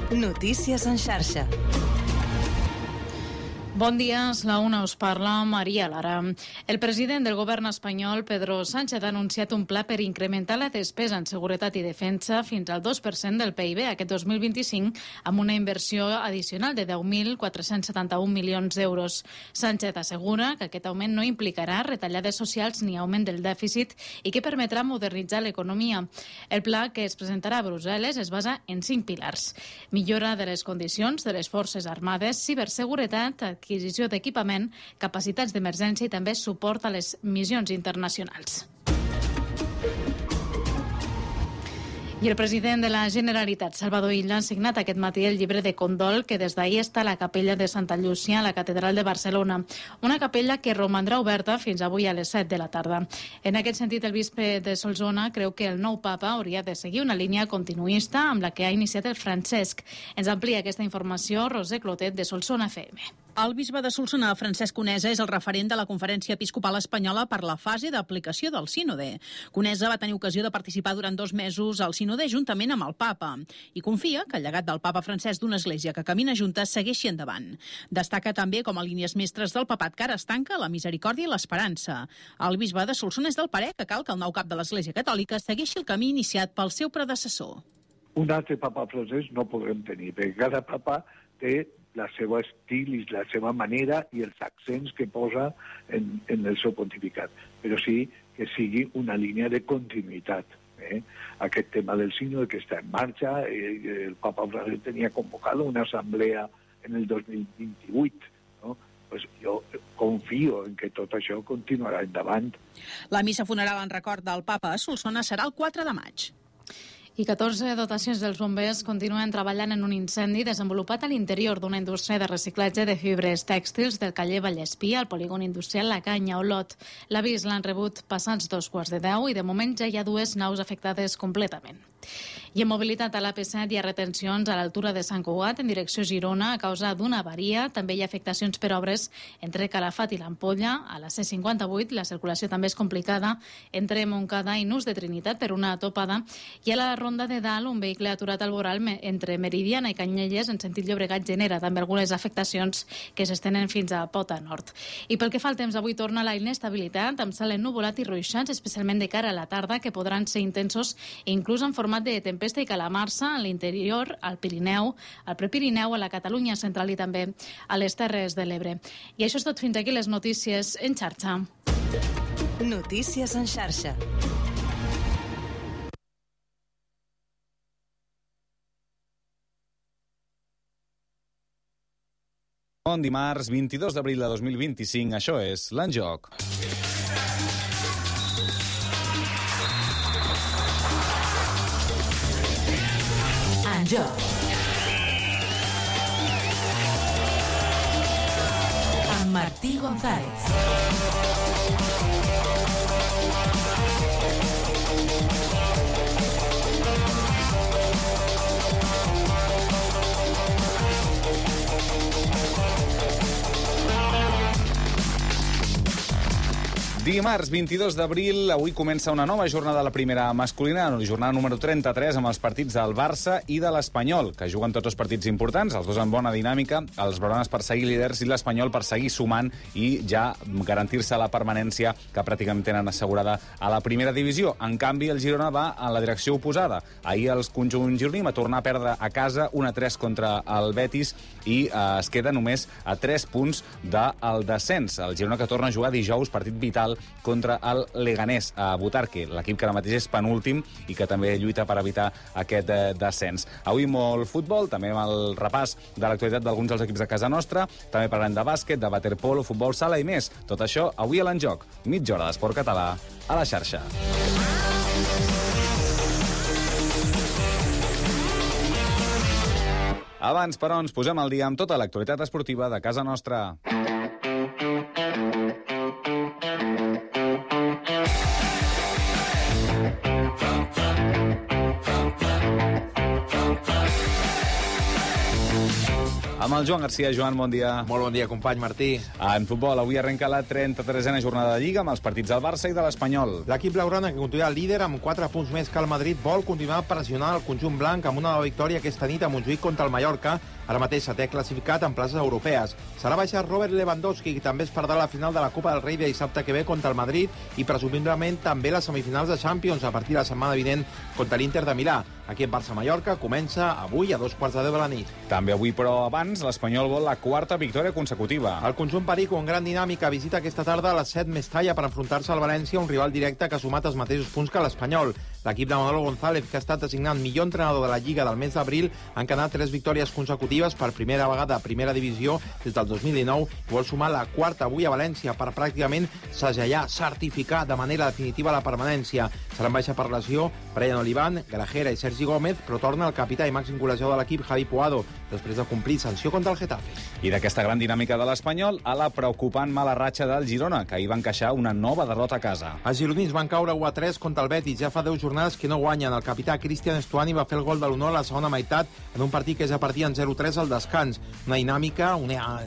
Notícies en xarxa. Bon dia, és la una, us parla Maria Lara. El president del govern espanyol, Pedro Sánchez, ha anunciat un pla per incrementar la despesa en seguretat i defensa fins al 2% del PIB aquest 2025, amb una inversió addicional de 10.471 milions d'euros. Sánchez assegura que aquest augment no implicarà retallades socials ni augment del dèficit i que permetrà modernitzar l'economia. El pla que es presentarà a Brussel·les es basa en 5 pilars: millora de les condicions de les Forces Armades, ciberseguretat, adquisició d'equipament, capacitats d'emergència i també suport a les missions internacionals. I el president de la Generalitat, Salvador Illa, ha signat aquest matí el llibre de condol que des d'ahir està a la capella de Santa Llúcia, a la catedral de Barcelona. Una capella que romandrà oberta fins avui a les 7 de la tarda. En aquest sentit, el bisbe de Solsona creu que el nou papa hauria de seguir una línia continuista amb la que ha iniciat el Francesc. Ens amplia aquesta informació Roser Clotet, de Solsona FM. El bisbe de Solsona, Francesc Conesa, és el referent de la Conferència Episcopal Espanyola per la fase d'aplicació del sínode. Conesa va tenir ocasió de participar durant 2 mesos al sínode juntament amb el papa i confia que el llegat del papa Francesc d'una església que camina junta segueixi endavant. Destaca també com a línies mestres del papat que ara es tanca la misericòrdia i l'esperança. El bisbe de Solsona és del parer que cal que el nou cap de l'Església Catòlica segueixi el camí iniciat pel seu predecessor. Un altre papa francès no podrem tenir, perquè cada papa té la seva estil i la seva manera i els accents que posa en el seu pontificat. Però sí que sigui una línia de continuïtat. Aquest tema del sínode que està en marxa, el papa francès tenia convocada una assemblea en el 2028, no? Pues jo confio en que tot això continuarà endavant. La missa funeral en record del papa a Solsona serà el 4 de maig. I 14 dotacions dels bombers continuen treballant en un incendi desenvolupat a l'interior d'una indústria de reciclatge de fibres tèxtils del Caller Vallespí, al polígon industrial La Canya, Olot. L'avís l'han rebut passats 2:15 i de moment ja hi ha 2 naus afectades completament. I en mobilitat a l'AP7 hi ha retencions a l'altura de Sant Cugat en direcció Girona a causa d'una avaria. També hi ha afectacions per obres entre Calafat i l'Ampolla. A la C58 la circulació també és complicada entre Montcada i Nus de Trinitat per una topada. I a la Ronda de Dalt un vehicle aturat al voral entre Meridiana i Canyelles en sentit Llobregat genera també algunes afectacions que s'estenen fins a Pota Nord. I pel que fa al temps, avui torna la inestabilitat amb cel ennuvolat i ruixats, especialment de cara a la tarda, que podran ser intensos inclús en format de tempesta i calamarsa a l'interior, al Pirineu, al Prepirineu, a la Catalunya central i també a les Terres de l'Ebre. I això és tot fins aquí les notícies en xarxa. Notícies en xarxa. Bon dimarts, 22 d'abril de 2025, això és l'Enjoc. Enjoc. Amb Martí González. Dimarts 22 d'abril, avui comença una nova jornada de la primera masculina, jornada número 33, amb els partits del Barça i de l'Espanyol, que juguen tots els partits importants, els dos en bona dinàmica, els blaugranes per seguir líders i l'Espanyol per seguir sumant i ja garantir-se la permanència que pràcticament tenen assegurada a la primera divisió. En canvi, el Girona va en la direcció oposada. Ahir el conjunt gironí va tornar a perdre a casa 1-3 contra el Betis i es queda només a 3 punts del descens. El Girona que torna a jugar dijous, partit vital contra el Leganés a Butarque, l'equip que ara mateix és penúltim i que també lluita per evitar aquest descens. Avui molt futbol, també amb el repàs de l'actualitat d'alguns dels equips de casa nostra, també parlem de bàsquet, de waterpolo, futbol sala i més. Tot això avui a l'Enjoc, mitja hora d'esport català a la xarxa. Abans, però, ens posem al dia amb tota l'actualitat esportiva de casa nostra. Amb el Joan Garcia. Joan, bon dia. Molt bon dia, company Martí. En futbol, avui arrenca la 33a jornada de Lliga amb els partits del Barça i de l'Espanyol. L'equip blaugrana, que continua líder amb 4 punts més que el Madrid, vol continuar pressionant el conjunt blanc amb una nova victòria aquesta nit a Montjuïc contra el Mallorca, ara mateix setè classificat en places europees. Serà baixat Robert Lewandowski, que també es perdrà la final de la Copa del Rei de dissabte que ve contra el Madrid i presumiblement també les semifinals de Champions a partir de la setmana vinent contra l'Inter de Milà. Aquí en Barça-Mallorca comença avui a 2:15 de la nit. També avui, però abans, l'Espanyol vol la quarta victòria consecutiva. El conjunt perico, en gran dinàmica, visita aquesta tarda a les 7 Mestalla per enfrontar-se al València, un rival directe que ha sumat els mateixos punts que l'Espanyol. L'equip de Manolo González, que ha estat designat millor entrenador de la Lliga del mes d'abril, ha encadenat 3 victòries consecutives per primera vegada a primera divisió des del 2019 i vol sumar la quarta avui a València per pràcticament segellar, certificar de manera definitiva la permanència. Seran baixa per lesió Brian Oliván, Grajera i Sergi Gómez, però torna el capità i màxim golejador de l'equip, Javi Puado, després de complir sanció contra el Getafe. I d'aquesta gran dinàmica de l'Espanyol a la preocupant mala ratxa del Girona, que ahir va encaixar una nova derrota a casa. Els gironins van caure 1-3 contra el Betis. Ja fa 10 jornades que no guanyen. El capità Cristian Estuani va fer el gol de l'honor a la segona meitat en un partit que ja partia en 0-3 al descans. Una dinàmica, una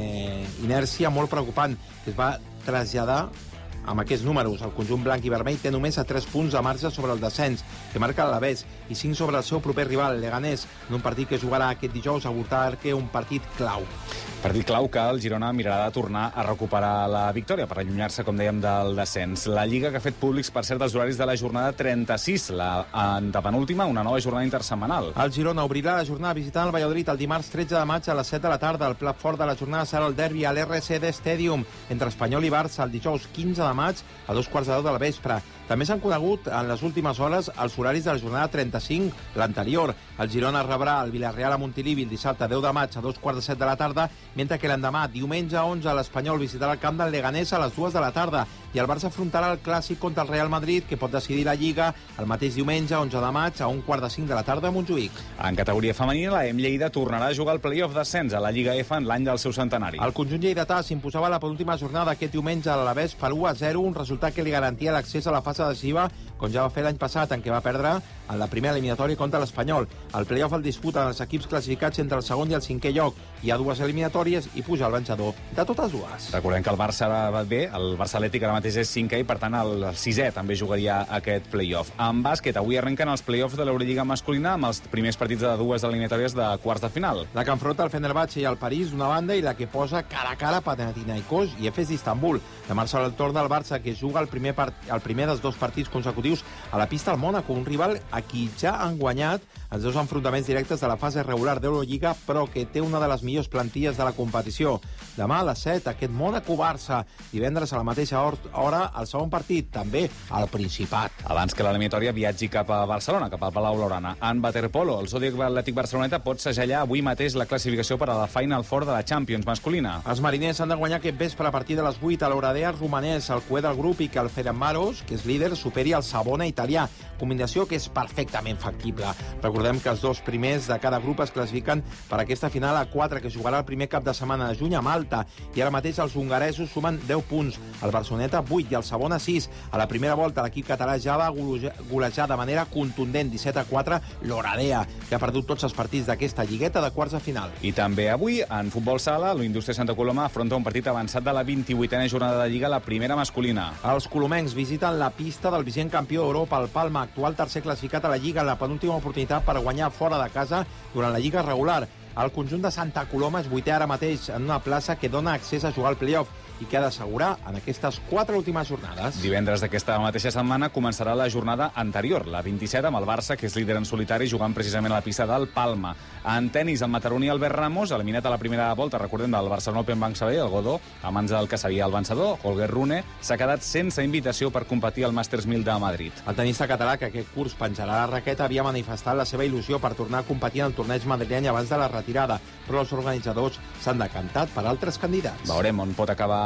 inèrcia molt preocupant que es va traslladar amb aquests números. El conjunt blanc i vermell té només a 3 punts de marge sobre el descens, que marca l'Alavés, i 5 sobre el seu proper rival, Leganés, en un partit que jugarà aquest dijous a Butarque, un partit clau. Partit clau que el Girona mirarà de tornar a recuperar la victòria per allunyar-se, com dèiem, del descens. La Lliga, que ha fet públics, per cert, els horaris de la jornada 36, la antepenúltima, una nova jornada intersetmanal. El Girona obrirà la jornada visitant el Valladolid el dimarts 13 de maig a les 7 de la tarda. El plat fort de la jornada serà el derbi a l'RCD Stadium entre Espanyol i Barça el dijous 15 de maig a 2:15 de la vespre. També s'han conegut en les últimes hores els horaris de la jornada 35, l'anterior. El Girona rebrà el Villarreal a Montilivi el dissabte 10 de maig a 2:15 de la tarda, mentre que l'endemà, diumenge 11, l'Espanyol visitarà el camp del Leganés a les 2 de la tarda i el Barça afrontarà el clàssic contra el Real Madrid, que pot decidir la Lliga el mateix diumenge, 11 de maig, a 1:45 de la tarda a Montjuïc. En categoria femenina, la EM Lleida tornarà a jugar el play-off d'ascens a la Lliga F en l'any del seu centenari. El conjunt lleidatà s'imposava a la penúltima jornada aquest diumenge a l'Alavés per 1-0, un resultat que li garantia l'accés a la fase decisiva, com ja va fer l'any passat, en què va perdre en la primera eliminatòria contra l'Espanyol. El play-off el disputen els equips classificats entre el segon i el cinquè lloc. Hi ha 2 eliminatòries i puja el vencedor de totes dues. Recordem que el Barça va bé, el Barça Atlètic ara mateix és 5è i, per tant, el 6è també jugaria aquest play-off. En bàsquet, avui arrenquen els play-offs de l'Eurolliga masculina amb els primers partits de 2 eliminatòries de quarts de final. La que enfronta el Fenerbahçe i el París d'una banda i la que posa cara a cara Panathinaikos i Efes d'Istanbul. Demà serà el torn del Barça, que juga el primer dels 2 partits consecutius a la pista al Mònaco, un rival a qui ja han guanyat els 2 enfrontaments directes de la fase regular d'Eurolliga, però que té una de les millors plantilles de la competició. Demà a les 7, aquest Mònaco-Barça. Divendres a la mateixa hora, el segon partit, també al Principat. Abans que l'eliminatòria viatgi cap a Barcelona, cap al Palau Blaugrana. En waterpolo, el Zodiac Atlètic Barceloneta pot segellar avui mateix la classificació per a la Final Four de la Champions masculina. Els mariners han de guanyar aquest vespre a partir de les 8 a l'Oradea romanès, el cué del grup, i que el Ferencváros, que és líder, superi el Savona italià. Combinació que és perfectament factible. Recordem que els 2 primers de cada grup es classifiquen per aquesta final a 4, que jugarà el primer cap de setmana de juny a Malta. I ara mateix els hongaresos sumen 10 punts. El Barceloneta 8 i el Savona 6. A la primera volta l'equip català ja va golejar de manera contundent 17-4 l'Oradea, que ha perdut tots els partits d'aquesta lligueta de quarts de final. I també avui, en futbol sala, l'Indústria Santa Coloma afronta un partit avançat de la 28a jornada de Lliga, la primera masculina. Els colomencs visiten la pista del vigent campió d'Europa, el Palma, actual tercer classificat a la Lliga, la penúltima oportunitat per guanyar fora de casa durant la Lliga regular. El conjunt de Santa Coloma és 8è ara mateix en una plaça que dona accés a jugar al play-off i que ha d'assegurar en aquestes 4 últimes jornades. Divendres d'aquesta mateixa setmana començarà la jornada anterior, la 27, amb el Barça, que és líder en solitari, jugant precisament a la pista del Palma. En tenis, el mataroní Albert Ramos, eliminat a la primera volta, recordem, del Barcelona Open Banc Sabadell, el Godó, a mans del que sabia el vencedor, Holger Rune, s'ha quedat sense invitació per competir al Masters 1000 de Madrid. El tenista català, que aquest curs penjarà la raqueta, havia manifestat la seva il·lusió per tornar a competir en el torneig madrileny abans de la retirada, però els organitzadors s'han decantat per altres candidats. Veurem on pot acabar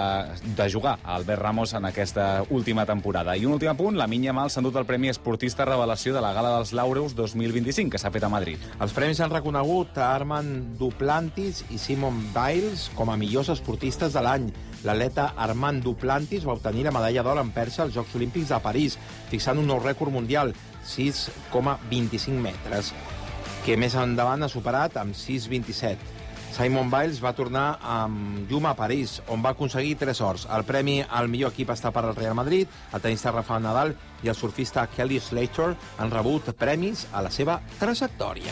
de jugar Albert Ramos en aquesta última temporada. I un últim punt, la Minya Mal s'ha endut el Premi Esportista Revelació de la Gala dels Laureus 2025, que s'ha fet a Madrid. Els premis han reconegut a Armand Duplantis i Simon Biles com a millors esportistes de l'any. L'atleta Armand Duplantis va obtenir la medalla d'or en perxa als Jocs Olímpics de París, fixant un nou rècord mundial, 6,25 metres, que més endavant ha superat amb 6,27. Simon Biles va tornar amb llum a París, on va aconseguir 3 ors. El premi al millor equip està per al Real Madrid, el tenista Rafael Nadal i el surfista Kelly Slater han rebut premis a la seva trajectòria.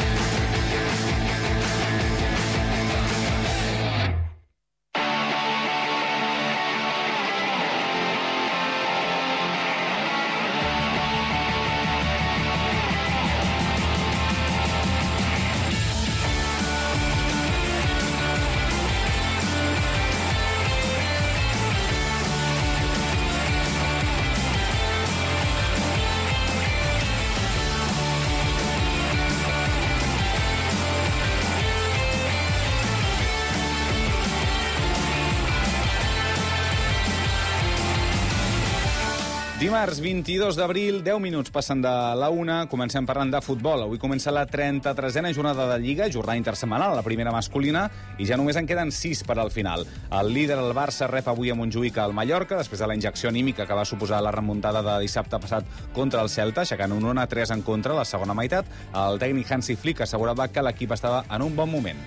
Dimarts 22 d'abril, 10 minuts passen de la 1, comencem parlant de futbol. Avui comença la 33a jornada de Lliga, jornada intersetmanal, la primera masculina, i ja només en queden 6 per al final. El líder, el Barça, rep avui a Montjuïc al Mallorca, després de la injecció anímica que va suposar la remuntada de dissabte passat contra el Celta, aixecant un 1-3 en contra a la segona meitat. El tècnic Hansi Flick assegurava que l'equip estava en un bon moment.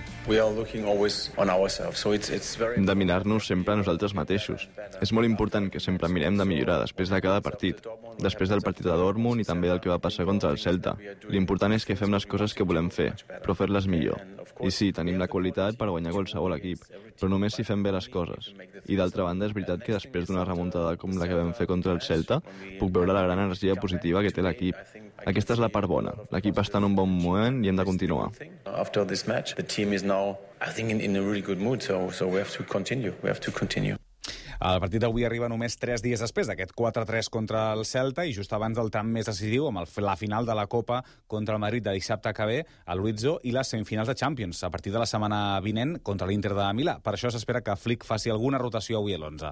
Hem de mirar-nos sempre a nosaltres mateixos. És molt important que sempre mirem de millorar després de cada partit, després del partit de Dortmund i també del que va passar contra el Celta. L'important és que fem les coses que volem fer, però fer-les millor. I sí, tenim la qualitat per guanyar qualsevol equip, però només si fem bé les coses. I d'altra banda, és veritat que després d'una remuntada com la que vam fer contra el Celta, puc veure la gran energia positiva que té l'equip. Aquesta és la part bona. L'equip està en un bon moment i hem de continuar. After this match, the team is now, I think, in a really good mood, so we have to continue. El partit d'avui arriba només 3 dies després d'aquest 4-3 contra el Celta i just abans del tram més decisiu amb la final de la Copa contra el Madrid de dissabte que ve a l'Uizzo i les semifinals de Champions a partir de la setmana vinent contra l'Inter de Milà. Per això s'espera que Flick faci alguna rotació avui a l'11.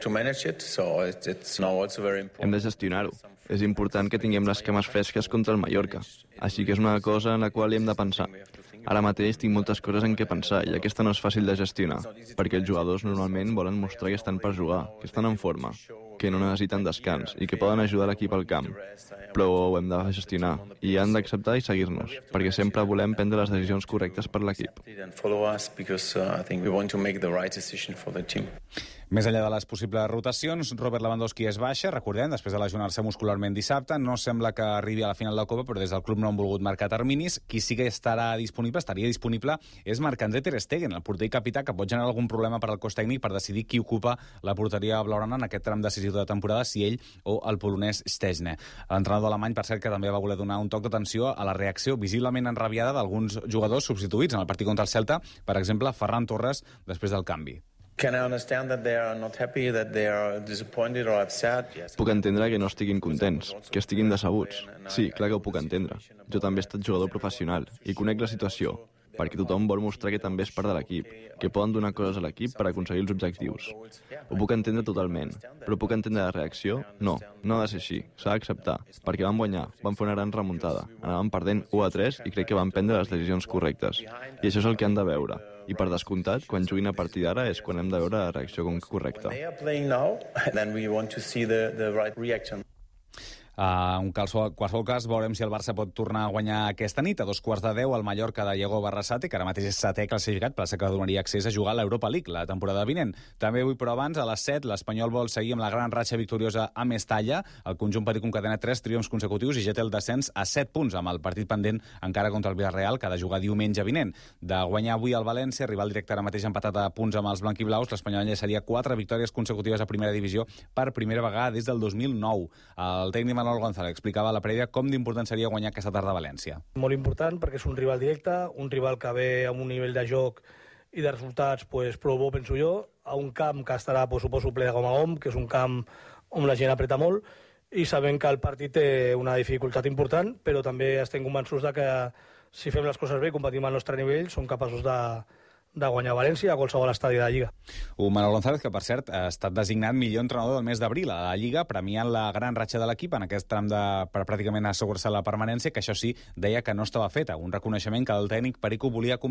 Hem de gestionar-ho. És important que tinguem les cames fresques contra el Mallorca. Així que és una cosa en la qual hem de pensar. Ara mateix tinc moltes coses en què pensar i aquesta no és fàcil de gestionar, perquè els jugadors normalment volen mostrar que estan per jugar, que estan en forma, que no necessiten descans i que poden ajudar l'equip al camp. Però ho hem de gestionar i han d'acceptar i seguir-nos, perquè sempre volem prendre les decisions correctes per l'equip. Més enllà de les possibles rotacions, Robert Lewandowski és baixa, recordem, després de lesionar-se muscularment dissabte. No sembla que arribi a la final de la Copa, però des del club no han volgut marcar terminis. Qui sí que estaria disponible, és Marc-André ter Stegen, el porter i capità, que pot generar algun problema per al cos tècnic per decidir qui ocupa la porteria blaugrana en aquest tram decisiu de temporada, si ell o el polonès Szczesny. L'entrenador alemany, per cert, que també va voler donar un toc d'atenció a la reacció visiblement enrabiada d'alguns jugadors substituïts en el partit contra el Celta, per exemple, Ferran Torres, després del canvi. Puc entendre que no estiguin contents, que estiguin decebuts. Sí, clar que ho puc entendre. Jo també he estat jugador professional i conec la situació, perquè tothom vol mostrar que també és part de l'equip, que poden donar coses a l'equip per aconseguir els objectius. Ho puc entendre totalment, però puc entendre la reacció? No, no ha de ser així, s'ha d'acceptar, perquè van guanyar, van fer una gran remuntada, anaven perdent 1-3 i crec que van prendre les decisions correctes. I això és el que han de veure. I per descomptat, quan juguin a partir d'ara és quan hem de veure la reacció correcta. En qualsevol cas, veurem si el Barça pot tornar a guanyar aquesta nit. A 2:15 el Mallorca de Diego Barrasate, que ara mateix és 7è classificat, plaça que donaria accés a jugar a l'Europa League la temporada vinent. També avui, però abans, a les 7, l'Espanyol vol seguir amb la gran ratxa victoriosa a Mestalla. El conjunt petit concatena 3 triomfs consecutius i ja té el descens a 7 punts, amb el partit pendent encara contra el Villarreal, que ha de jugar diumenge vinent. De guanyar avui el València, rival directe ara mateix empatat a punts amb els blanquiblaus, l'Espanyol enllaçaria 4 victòries consecutives a primera divisió per primera vegada des del 2009. El tècnic Manuel González explicava a la prèvia com d'important seria guanyar aquesta tarda a València. Molt important perquè és un rival directe, un rival que ve amb un nivell de joc i de resultats prou bo, penso jo, a un camp que estarà, suposo, ple de gom a gom, que és un camp on la gent apreta molt, i sabem que el partit té una dificultat important, però també estem convençuts de que si fem les coses bé, competim al nostre nivell, som capaços de guanyar València a qualsevol estadi de la Lliga. Un Manuel González que, per cert, ha estat designat millor entrenador del mes d'abril a la Lliga, premiant la gran ratxa de l'equip en aquest tram per pràcticament assegurar-se la permanència, que això sí, deia que no estava feta, un reconeixement que el tècnic Perico volia compartir.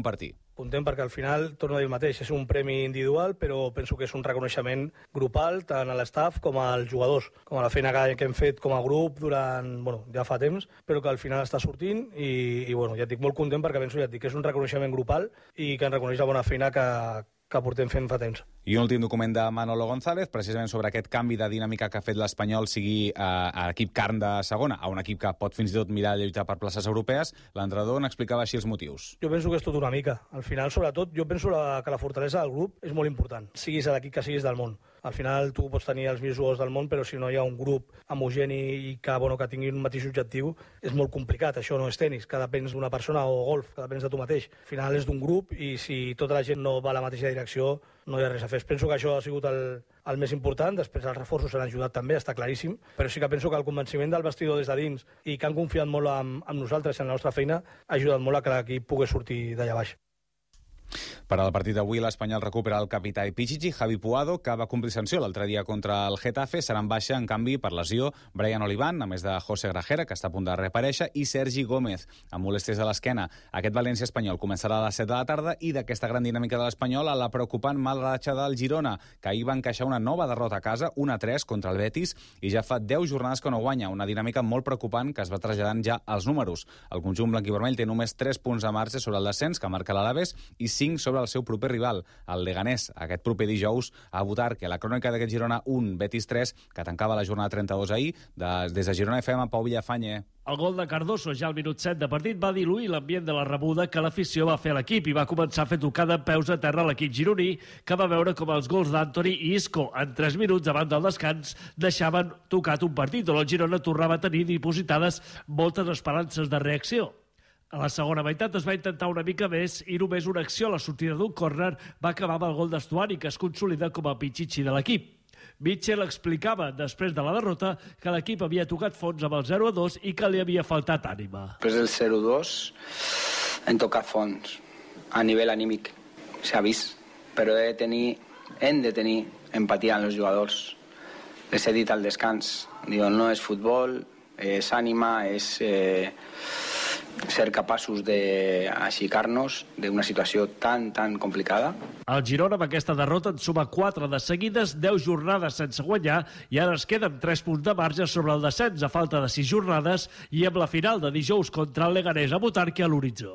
Content perquè al final, torno a dir el mateix, és un premi individual, però penso que és un reconeixement grupal, tant a l'estaf com als jugadors, com a la feina que hem fet com a grup durant, ja fa temps, però que al final està sortint i ja et dic, molt content perquè penso, ja et dic, que és un reconeixement grupal i que ens reconeix la bona feina que portem fent fa temps. I un últim document de Manolo González, precisament sobre aquest canvi de dinàmica que ha fet l'Espanyol, sigui a equip carn de segona, a un equip que pot fins i tot mirar de lluitar per places europees. L'entrenador n'explicava així els motius. Jo penso que és tot una mica. Al final, sobretot, jo penso que la fortalesa del grup és molt important, siguis a l'equip que siguis del món. Al final tu pots tenir els millors jugadors del món, però si no hi ha un grup homogeni i que tingui un mateix objectiu, és molt complicat. Això no és tenis, que depens d'una persona, o golf, que depens de tu mateix. Al final és d'un grup i si tota la gent no va a la mateixa direcció, no hi ha res a fer. Penso que això ha sigut el més important. Després els reforços han ajudat també, està claríssim, però sí que penso que el convenciment del vestidor des de dins i que han confiat molt en nosaltres i en la nostra feina ha ajudat molt a que l'equip pugui sortir d'allà baix. Per al partit d'avui, l'Espanyol recupera el capità i Pichichi, Javi Puado, que va complir sanció l'altre dia contra el Getafe. Serà en baixa, en canvi, per lesió, Brian Olivan, a més de José Grajera, que està a punt de reaparèixer, i Sergi Gómez, amb molèsties a l'esquena. Aquest València-Espanyol començarà a les 7 de la tarda i d'aquesta gran dinàmica de l'Espanyol a la preocupant mal ratxa del Girona, que ahir va encaixar una nova derrota a casa, 1-3 contra el Betis, i ja fa 10 jornades que no guanya. Una dinàmica molt preocupant que es va traslladant ja als números. El conjunt blanc-i-vermell té només 3 punts de marge sobre el descens, que marca l'Alaves, i 5 sobre el seu proper rival, el Leganés. Aquest proper dijous a votar que la crònica d'aquest Girona 1, Betis 3, que tancava la jornada 32 ahir. Des de Girona FM, Pau Villafañe. El gol de Cardoso ja al minut 7 de partit va diluir l'ambient de la rebuda que l'afició va fer a l'equip i va començar a fer tocada en peus a terra a l'equip gironí, que va veure com els gols d'Antoni i Isco en 3 minuts abans del descans deixaven tocat un partit on el Girona tornava a tenir dipositades moltes esperances de reacció. A la segona meitat es va intentar una mica més i només una acció a la sortida d'un córner va acabar amb el gol d'Estuani, que es consolida com a Pichichi de l'equip. Mitchell explicava, després de la derrota, que l'equip havia tocat fons amb el 0-2 i que li havia faltat ànima. Després del 0-2 hem tocat fons a nivell anímic. S'ha vist, però hem de tenir empatia amb els jugadors. Les he dit al descans. No és futbol, és ànima, és ser capaços d'aixecar-nos d'una situació tan complicada. El Girona amb aquesta derrota en suma 4 de seguides, 10 jornades sense guanyar i ara es queda amb 3 punts de marge sobre el descens a falta de 6 jornades i amb la final de dijous contra el Leganés a Butarque a l'horitzó.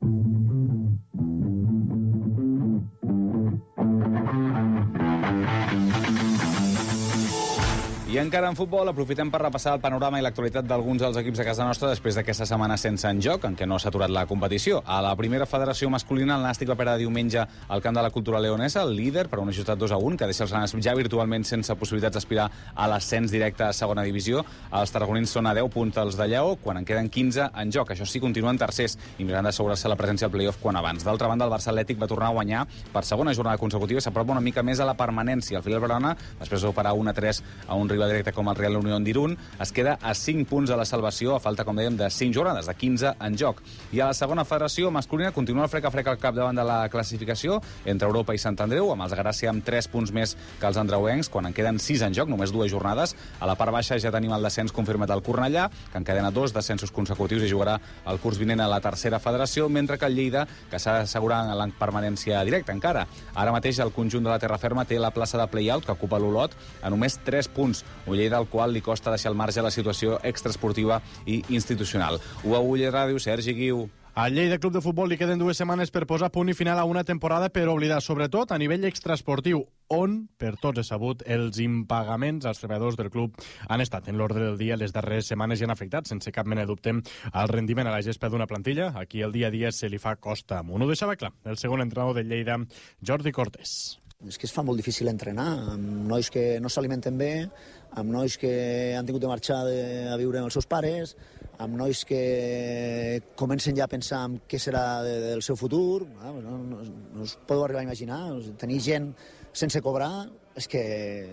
I encara en futbol aprofitem per repassar el panorama i l'actualitat d'alguns dels equips de casa nostra després d'aquesta setmana sense en joc, en què no s'ha aturat la competició. A la primera federació masculina, el Nàstic va perdre diumenge al camp de la Cultura Leonesa, el líder, per un ajustat 2-1, que deixa els grans ja virtualment sense possibilitats d'aspirar a l'ascens directe a segona divisió. Els tarragonins són a 10 punts dels de Lleó, quan en queden 15 en joc. Això sí, continuen tercers i mirant d'assegurar-se la presència al play-off quan abans. D'altra banda, el Barça Atlètic va tornar a guanyar per segona jornada consecutiva i s'apropa una mica més a la permanència. El Filial Verona, després d'operar 1-3 a un rival directe com el Real Unión d'Irún, es queda a 5 punts de la salvació, a falta, com dèiem, de 5 jornades, de 15 en joc. I a la segona federació masculina continua el frec-a-frec al capdavant de la classificació entre Europa i Sant Andreu, amb els Gràcia amb 3 punts més que els andreuencs, quan en queden 6 en joc, només 2 jornades. A la part baixa ja tenim el descens confirmat al Cornellà, que encadena 2 descensos consecutius i jugarà el curs vinent a la tercera federació, mentre que el Lleida, que s'ha d'assegurar en la permanència directa encara. Ara mateix el conjunt de la Terraferma té la plaça de play-out, que ocupa l'Olot, a només 3 punts. Un Lleida al qual li costa deixar al marge la situació extraesportiva i institucional. UAU Ràdio, Sergi Guiu. Al Lleida Club de Futbol li queden 2 setmanes per posar punt i final a una temporada per oblidar, sobretot a nivell extraesportiu, on, per tots és sabut, els impagaments als treballadors del club han estat en l'ordre del dia les darreres setmanes i han afectat, sense cap mena de dubte, el rendiment a la gespa d'una plantilla. Aquí el dia a dia se li fa costa amunt. Ho deixava clar el segon entrenador del Lleida, Jordi Cortés. És que es fa molt difícil entrenar, amb nois que no s'alimenten bé, amb nois que han tingut de marxar a viure amb els seus pares, amb nois que comencen ja a pensar en què serà del seu futur. No us podeu arribar a imaginar. Tenir gent sense cobrar, és que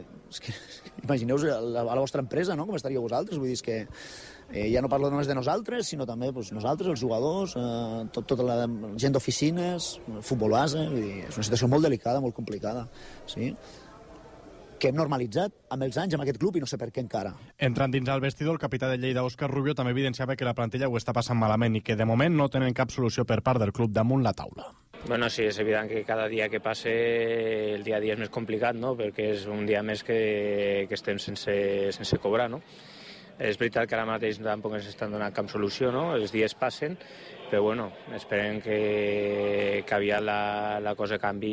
imagineu-vos a la vostra empresa, no? Com estaríeu vosaltres. Vull dir, és que ja no parlo només de nosaltres, sinó també nosaltres, els jugadors, tota la gent d'oficines, futbol base. Vull dir, és una situació molt delicada, molt complicada. Sí? Que hem normalitzat amb els anys amb aquest club i no sé per què encara. Entrant dins al vestidor, el capità de Lleida, Òscar Rubio, també evidenciava que la plantilla ho està passant malament i que de moment no tenen cap solució per part del club damunt la taula. Bueno, sí, és evident que cada dia que passa el dia a dia és més complicat, no? Perquè és un dia més que estem sense cobrar, no? És veritat que ara mateix tampoc ens estan donant cap solució, no? Els dies passen, però bueno, esperem que aviat la cosa canvi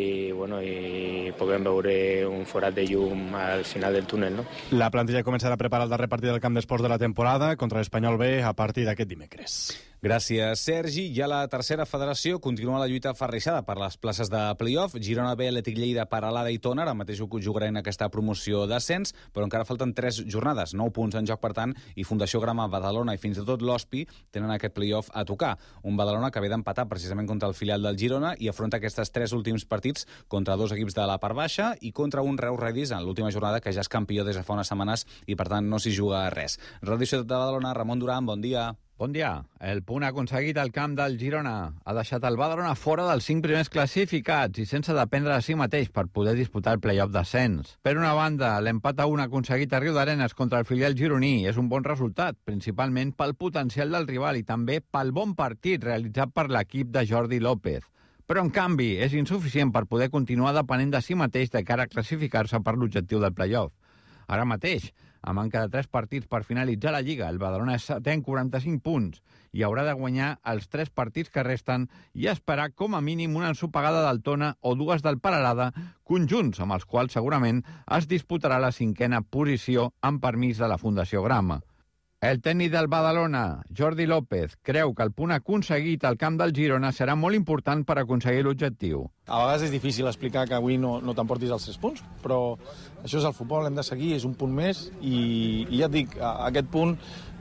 i puguem veure un forat de llum al final del túnel, no? La plantilla començarà a preparar el darrer partit del camp d'esports de la temporada contra l'Espanyol B a partir d'aquest dimecres. Gràcies, Sergi. I a la tercera federació continua la lluita aferrissada per les places de play-off. Girona B, Atlètic Lleida, Peralada i Tona. Ara mateix jugarà en aquesta promoció d'ascens, però encara falten 3 jornades, 9 punts en joc, per tant, i Fundació Grama, Badalona i fins i tot l'Hospi tenen aquest play-off a tocar. Un Badalona que ve d'empatar precisament contra el filial del Girona i afronta aquests 3 últims partits contra 2 equips de la part baixa i contra un Reus Redis en l'última jornada, que ja és campió des de fa unes setmanes i, per tant, no s'hi juga res. Ràdio Ciutat de Badalona, Ramon Duran, bon dia. Bon dia. El punt aconseguit al camp del Girona ha deixat el Badalona fora dels 5 primers classificats i sense dependre de si mateix per poder disputar el play-off d'ascens. Per una banda, l'empat a 1 aconseguit a Riudarenes contra el filial gironí és un bon resultat, principalment pel potencial del rival i també pel bon partit realitzat per l'equip de Jordi López. Però, en canvi, és insuficient per poder continuar depenent de si mateix de cara a classificar-se per l'objectiu del play-off. Ara mateix, a manca de 3 partits per finalitzar la Lliga, el Badalona és setè en 45 punts i haurà de guanyar els 3 partits que resten i esperar com a mínim una ensopegada del Tona o 2 del Peralada, conjunts amb els quals segurament es disputarà la 5a posició amb permís de la Fundació Grama. El tècnic del Badalona, Jordi López, creu que el punt aconseguit al camp del Girona serà molt important per aconseguir l'objectiu. A vegades és difícil explicar que avui no t'emportis els 3 punts, però això és el futbol, hem de seguir, és un punt més, i ja et dic, aquest punt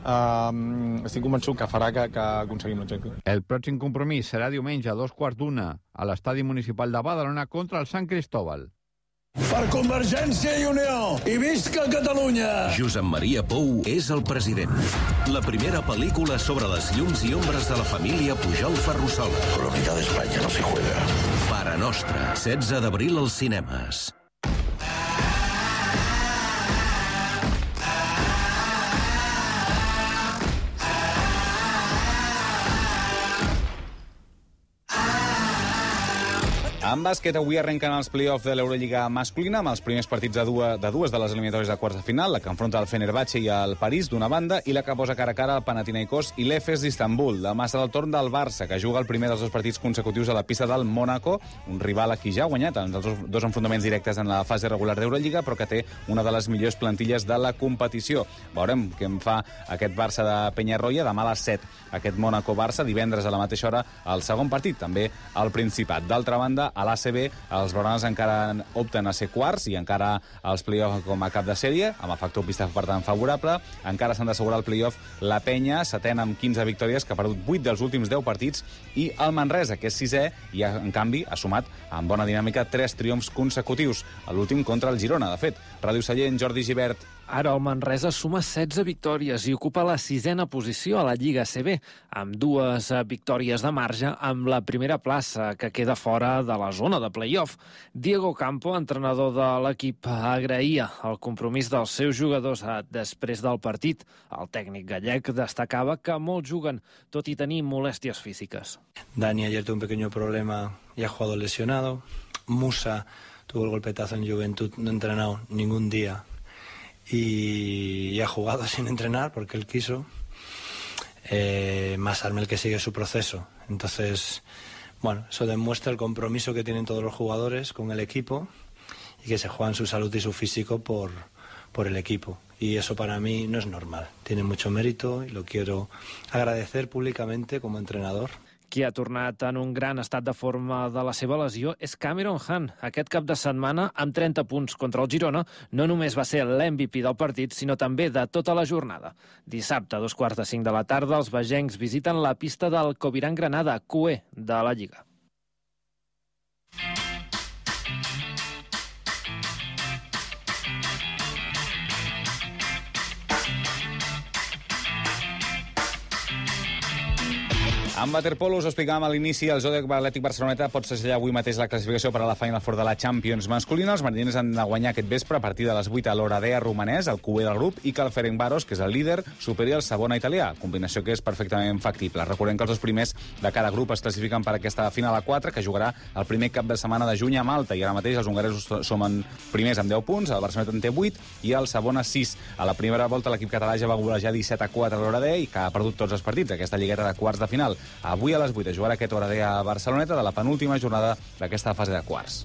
estic convençut que farà que aconseguim l'objectiu. El pròxim compromís serà diumenge a 2:15 a l'estadi municipal de Badalona contra el Sant Cristóbal. Per Convergència i Unió, i visca Catalunya! Josep Maria Pou és el president. La primera pel·lícula sobre les llums i ombres de la família Pujol Ferrusola. La unitat d'Espanya no se juega. Pare Nostra, 16 d'abril als cinemes. En bàsquet, avui arrenquen els play-offs de l'Eurolliga masculina amb els primers partits de dues de les eliminatòries de quarts de final, la que enfronta el Fenerbahçe i el París d'una banda i la que posa cara a cara el Panathinaikos i l'Efes d'Istanbul. Demà serà el torn del Barça, que juga el primer dels 2 partits consecutius a la pista del Mónaco, un rival a qui ja ha guanyat en els 2 enfrontaments directes en la fase regular d'Eurolliga, però que té una de les millors plantilles de la competició. Veurem què en fa aquest Barça de Peñarroya. Demà a les 7, aquest Mónaco-Barça, divendres a la mateixa hora el segon partit, també al Principat. D'altra banda, a l'ACB, els blaugranes encara opten a ser quarts i encara als play-off com a cap de sèrie, amb el factor pista per tant favorable. Encara s'han d'assegurar el play-off la Penya, setena amb 15 victòries, que ha perdut 8 dels últims 10 partits, i el Manresa, que és 6è, i en canvi ha sumat amb bona dinàmica 3 triomfs consecutius, l'últim contra el Girona, de fet. Ràdio Sallent, Jordi Gibert. Ara el Manresa suma 16 victòries i ocupa la 6a posició a la Lliga ACB, amb 2 victòries de marge amb la primera plaça, que queda fora de la zona de play-off. Diego Campo, entrenador de l'equip, agraïa el compromís dels seus jugadors després del partit. El tècnic gallec destacava que molts juguen, tot i tenir molèsties físiques. Dani ayer tuvo un pequeño problema y ha jugado lesionado. Musa tuvo el golpetazo en Juventud, no ha entrenado ningún día y ha jugado sin entrenar porque él quiso. Más Armel, que sigue su proceso. Entonces, bueno, eso demuestra el compromiso que tienen todos los jugadores con el equipo y que se juegan su salud y su físico por el equipo. Y eso para mí no es normal. Tiene mucho mérito y lo quiero agradecer públicamente como entrenador. Qui ha tornat en un gran estat de forma de la seva lesió és Cameron Hunt. Aquest cap de setmana, amb 30 punts contra el Girona, no només va ser l'MVP del partit, sinó també de tota la jornada. Dissabte, a 4:45 de la tarda, els bagencs visiten la pista del Coviran Granada, QE de la Lliga. En waterpolo, us ho explicàvem a l'inici, el Zodec Atlètic Barceloneta pot segellar avui mateix la classificació per a la Final Four de la Champions masculina. Els mariners han de guanyar aquest vespre a partir de les 8 a l'Oradea romanès, el cuber del grup, i que el Ferencváros, que és el líder, superi el Savona italià, combinació que és perfectament factible. Recordem que els dos primers de cada grup es classifiquen per aquesta final a 4, que jugarà el primer cap de setmana de juny a Malta, i ara mateix els hongaresos som primers amb 10 punts, el Barceloneta en té 8 i el Savona 6. A la primera volta l'equip català ja va golejar 17-4 a l'Oradea i que ha perdut tots els partits, aquesta lligueta de quarts de final. Avui a les 8 es jugarà aquest Oradea a Barceloneta de la penúltima jornada d'aquesta fase de quarts.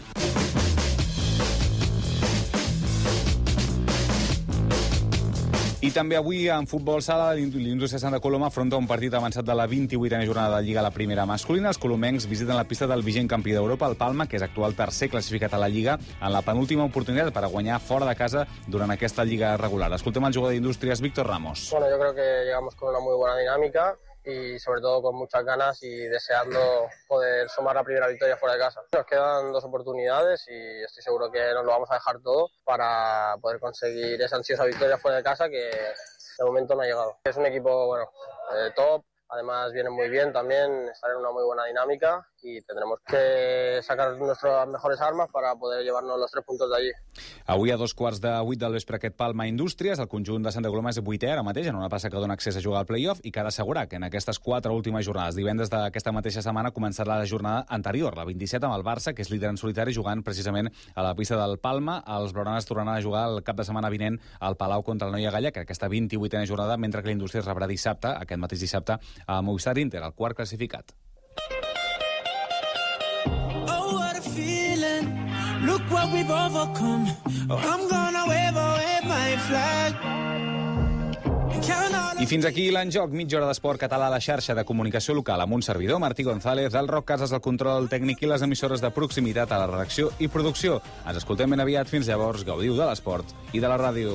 I també avui en futbol sala l'Indústria Santa Coloma afronta un partit avançat de la 28a jornada de Lliga a la primera masculina. Els colomencs visiten la pista del vigent campió d'Europa, el Palma, que és actual tercer classificat a la Lliga, en la penúltima oportunitat per a guanyar fora de casa durant aquesta Lliga regular. Escoltem el jugador d'Indústries, Víctor Ramos. Bueno, yo creo que llegamos con una muy buena dinámica y sobre todo con muchas ganas y deseando poder sumar la primera victoria fuera de casa. Nos quedan 2 oportunidades y estoy seguro que nos lo vamos a dejar todo para poder conseguir esa ansiosa victoria fuera de casa que de momento no ha llegado. Es un equipo top, además viene muy bien también, estar en una muy buena dinámica y tendremos que sacar nuestras mejores armas para poder llevarnos los 3 puntos de allí. Avui a 7:45 del vespre aquest Palma Indústries, el conjunt de Santa Coloma és 8è ara mateix, en una plaça que dona accés a jugar al play-off i que ha d'assegurar que en aquestes 4 últimes jornades, divendres d'aquesta mateixa setmana, començarà la jornada anterior, la 27, amb el Barça, que és líder en solitari, jugant precisament a la pista del Palma. Els blaugranes tornaran a jugar el cap de setmana vinent al Palau contra el Noia Gallec, aquesta 28a jornada, mentre que l'Indústries rebrà dissabte, aquest mateix dissabte, a Movistar Inter, el quart classificat. Look what we've overcome. Oh, I'm gonna wave my flag. I fins aquí l'Enjoc, mitja hora d'esport català a la xarxa de comunicació local amb un servidor, Martí González, del Roc Casas al control tècnic i les emissores de proximitat a la redacció i producció. Ens escoltem ben aviat, fins llavors, gaudiu de l'esport i de la ràdio.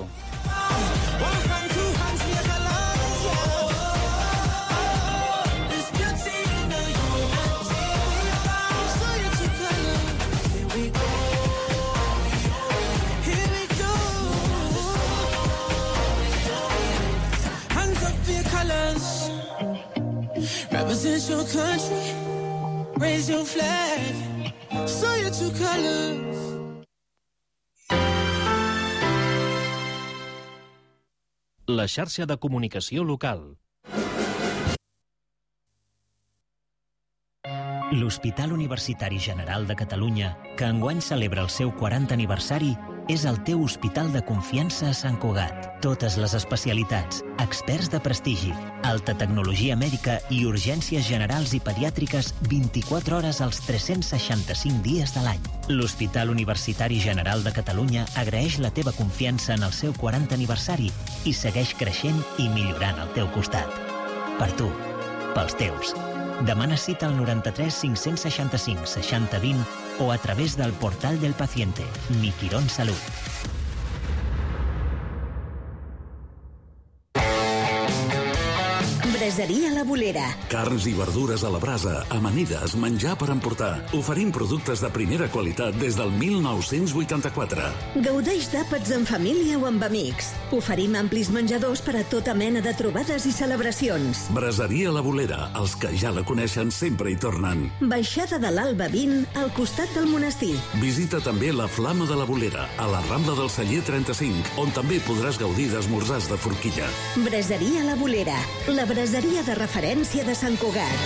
Represent your country, raise your flag, show your true colors. La xarxa de comunicació local. L'Hospital Universitari General de Catalunya, que enguany celebra el seu 40 aniversari, és el teu hospital de confiança a Sant Cugat. Totes les especialitats, experts de prestigi, alta tecnologia mèdica i urgències generals i pediàtriques 24 hores als 365 dies de l'any. L'Hospital Universitari General de Catalunya agraeix la teva confiança en el seu 40 aniversari i segueix creixent i millorant al teu costat. Per tu, pels teus. Demana cita al 93 565 60 20 o a través del portal del paciente, Mi Quirón Salud. Braseria La Bolera. Carns i verdures a la brasa, amanides, menjar per emportar. Oferim productes de primera qualitat des del 1984. Gaudeix d'àpats en família o amb amics. Oferim amplis menjadors per a tota mena de trobades i celebracions. Braseria La Bolera, els que ja la coneixen sempre hi tornen. Baixada de l'Alba 20, al costat del monestir. Visita també la Flama de la Bolera, a la Rambla del Celler 35, on també podràs gaudir d'esmorzars de forquilla. Braseria La Bolera, la braseria de referència de Sant Cugat.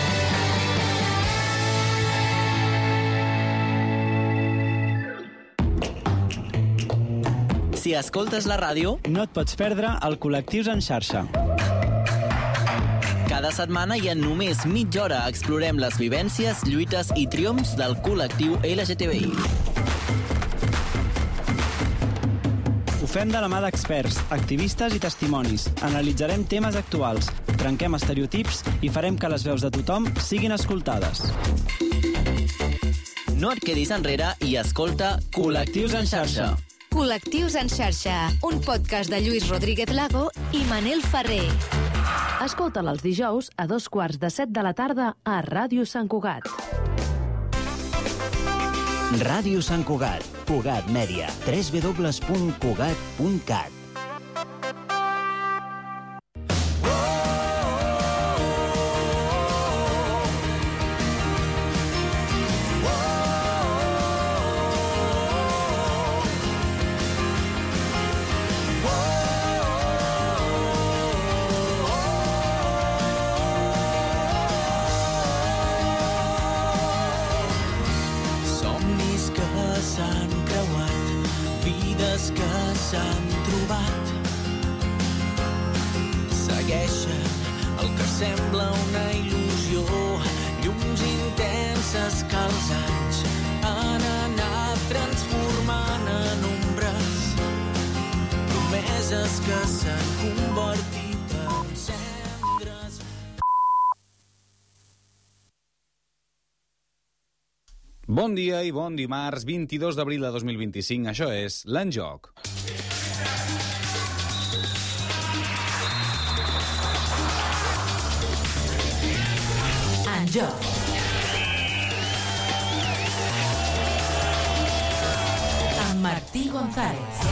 Si escoltes la ràdio, no et pots perdre el Col·lectius en xarxa. Cada setmana i en només mitja hora explorem les vivències, lluites i triomfs del col·lectiu LGTBI. Ho fem de la mà d'experts, activistes i testimonis. Analitzarem temes actuals, trenquem estereotips i farem que les veus de tothom siguin escoltades. No et quedis enrere i escolta Col·lectius en xarxa. Col·lectius en xarxa, un podcast de Lluís Rodríguez Lago i Manel Ferrer. Escolta'l els dijous a 7:15 de la tarda a Ràdio Sant Cugat. Ràdio Sant Cugat, Cugat Mèdia, www.cugat.cat. estrelles que s'han trobat segueixen el que sembla una il·lusió, llums intenses que els anys han anat transformant en ombres, promeses que s'han convertit en cendres. Bon dia i bon dimarts, 22 d'abril de 2025. Això és l'Enjoc. Enjoc. Amb Martí González.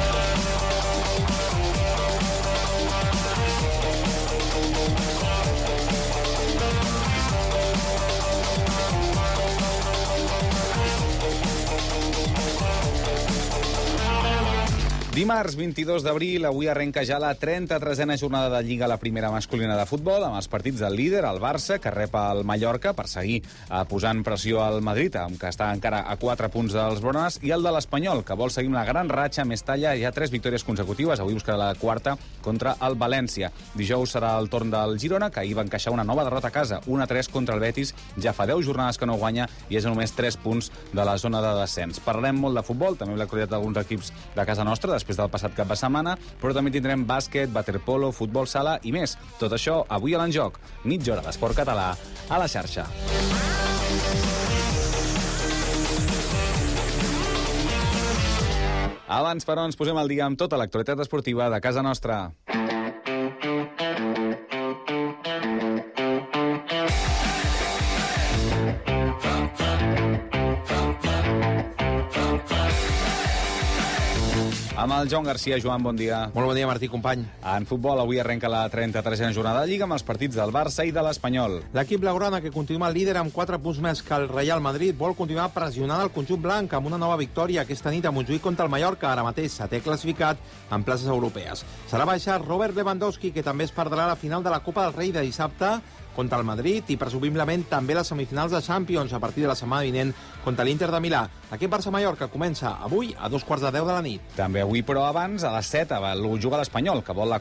Dimarts 22 d'abril, avui arrenca ja la 33a jornada de Lliga a la primera masculina de futbol, amb els partits del líder, el Barça, que rep el Mallorca per seguir posant pressió al Madrid, que està encara a 4 punts dels Brones, i el de l'Espanyol, que vol seguir una gran ratxa, més talla, ja 3 victòries consecutives, avui buscarà la quarta contra el València. Dijous serà el torn del Girona, que ahir va encaixar una nova derrota a casa, 1-3 contra el Betis, ja fa 10 jornades que no guanya i és a només 3 punts de la zona de descens. Parlarem molt de futbol, també amb l'actualitat d'alguns equips de casa nostra, després del passat cap de setmana, però també tindrem bàsquet, waterpolo, futbol sala i més. Tot això avui a l'Enjoc. Mitja hora d'esport català a la xarxa. Abans, però, ens posem al dia amb tota l'actualitat esportiva de casa nostra. Amb el Joan Garcia. Joan, bon dia. Molt bon dia, Martí, company. En futbol, avui arrenca la 33a jornada de Lliga amb els partits del Barça i de l'Espanyol. L'equip blaugrana, que continua líder amb 4 punts més que el Real Madrid, vol continuar pressionant el conjunt blanc amb una nova victòria aquesta nit a Montjuïc contra el Mallorca, ara mateix 7è classificat en places europees. Serà baixar Robert Lewandowski, que també es perdrà la final de la Copa del Rei de dissabte contra el Madrid i presumiblement també les semifinals de Champions a partir de la setmana vinent contra l'Inter de Milà. Aquest Barça-Mallorca comença avui a 2:15 de la nit. També avui, però abans, a les 7, juga l'Espanyol, que vol la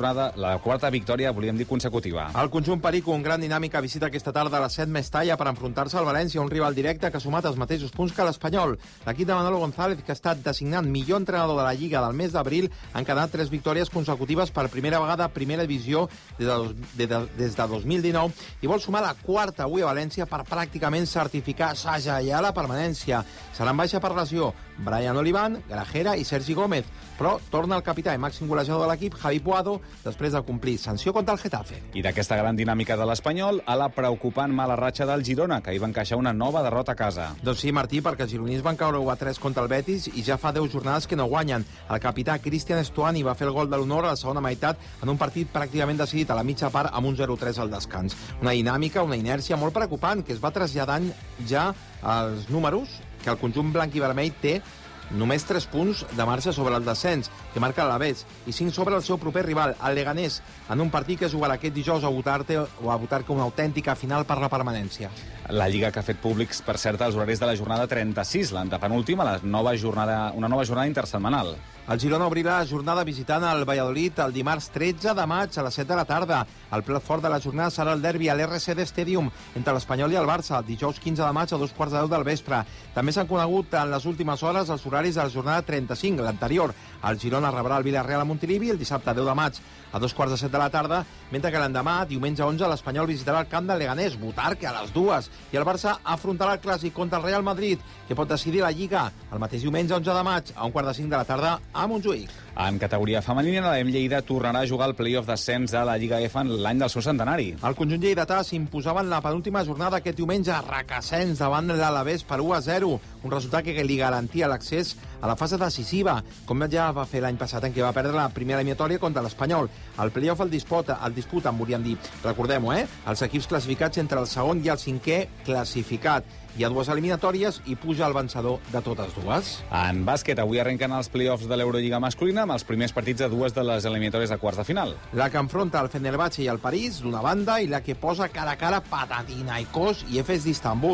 quarta victòria, volíem dir, consecutiva. El conjunt perico, un gran dinàmica, visita aquesta tarda a les 7 Mestalla per enfrontar-se al València, un rival directe que ha sumat els mateixos punts que l'Espanyol. L'equip de Manolo González, que ha estat designat millor entrenador de la Lliga del mes d'abril, han quedat 3 victòries consecutives per primera vegada a primera divisió des de 2019 i vol sumar la quarta avui a València per pràcticament certificar Saja i a la permanència. Seran baixa per lesió Brian Olivan, Grajera i Sergi Gómez, però torna el capità i màxim golejador de l'equip, Javi Puado, després de complir sanció contra el Getafe. I d'aquesta gran dinàmica de l'Espanyol a la preocupant mala ratxa del Girona, que ahir va encaixar una nova derrota a casa. Doncs sí, Martí, perquè els gironins van caure 1-3 contra el Betis i ja fa 10 jornades que no guanyen. El capità Cristian Estuani va fer el gol de l'honor a la segona meitat en un partit pràcticament decidit a la mitja part amb un 0-3 al descans. Una dinàmica, una inèrcia molt preocupant que es va traslladant ja als números que el conjunt blanc i vermell té només 3 punts de marxa sobre el descens, que marca l'Alavés, i 5 sobre el seu proper rival, el Leganés, en un partit que es jugarà aquest dijous a Butarque una autèntica final per la permanència. La Lliga, que ha fet públics, per cert, els horaris de la jornada 36, l'antepenúltima, una nova jornada intersetmanal. El Girona obrirà la jornada visitant el Valladolid el dimarts 13 de maig a les 7 de la tarda. El plat fort de la jornada serà el derbi a l'RCD Stadium entre l'Espanyol i el Barça, el dijous 15 de maig a 2:15 del vespre. També s'han conegut en les últimes hores els horaris de la jornada 35, l'anterior. El Girona rebrà el Villarreal a Montilivi el dissabte 10 de maig a 2:15 de la tarda, mentre que l'endemà, diumenge 11, l'Espanyol visitarà el camp del Leganés, Butarque, a les 2, i el Barça afrontarà el clàssic contra el Real Madrid, que pot decidir la Lliga el mateix diumenge 11 de maig a 4:45 de la tarda a Montjuïc. En categoria femenina, l'AM Lleida tornarà a jugar el play-off d'ascens de la Lliga F en l'any del seu centenari. El conjunt lleidatà s'imposava en la penúltima jornada aquest diumenge a Requesens davant l'Alavés per 1-0, un resultat que li garantia l'accés a la fase decisiva, com ja va fer l'any passat en què va perdre la primera eliminatòria contra l'Espanyol. El play-off el disputen, volíem dir. Recordem-ho, els equips classificats entre el segon i el cinquè classificat. Hi ha 2 eliminatòries i puja el vencedor de totes dues. En bàsquet, avui arrenquen els play-offs de l'Eurolliga masculina amb els primers partits de 2 de les eliminatòries de quarts de final. La que enfronta el Fenerbahçe i el París, d'una banda, i la que posa cara a cara Panathinaikos i Efes d'Istanbul.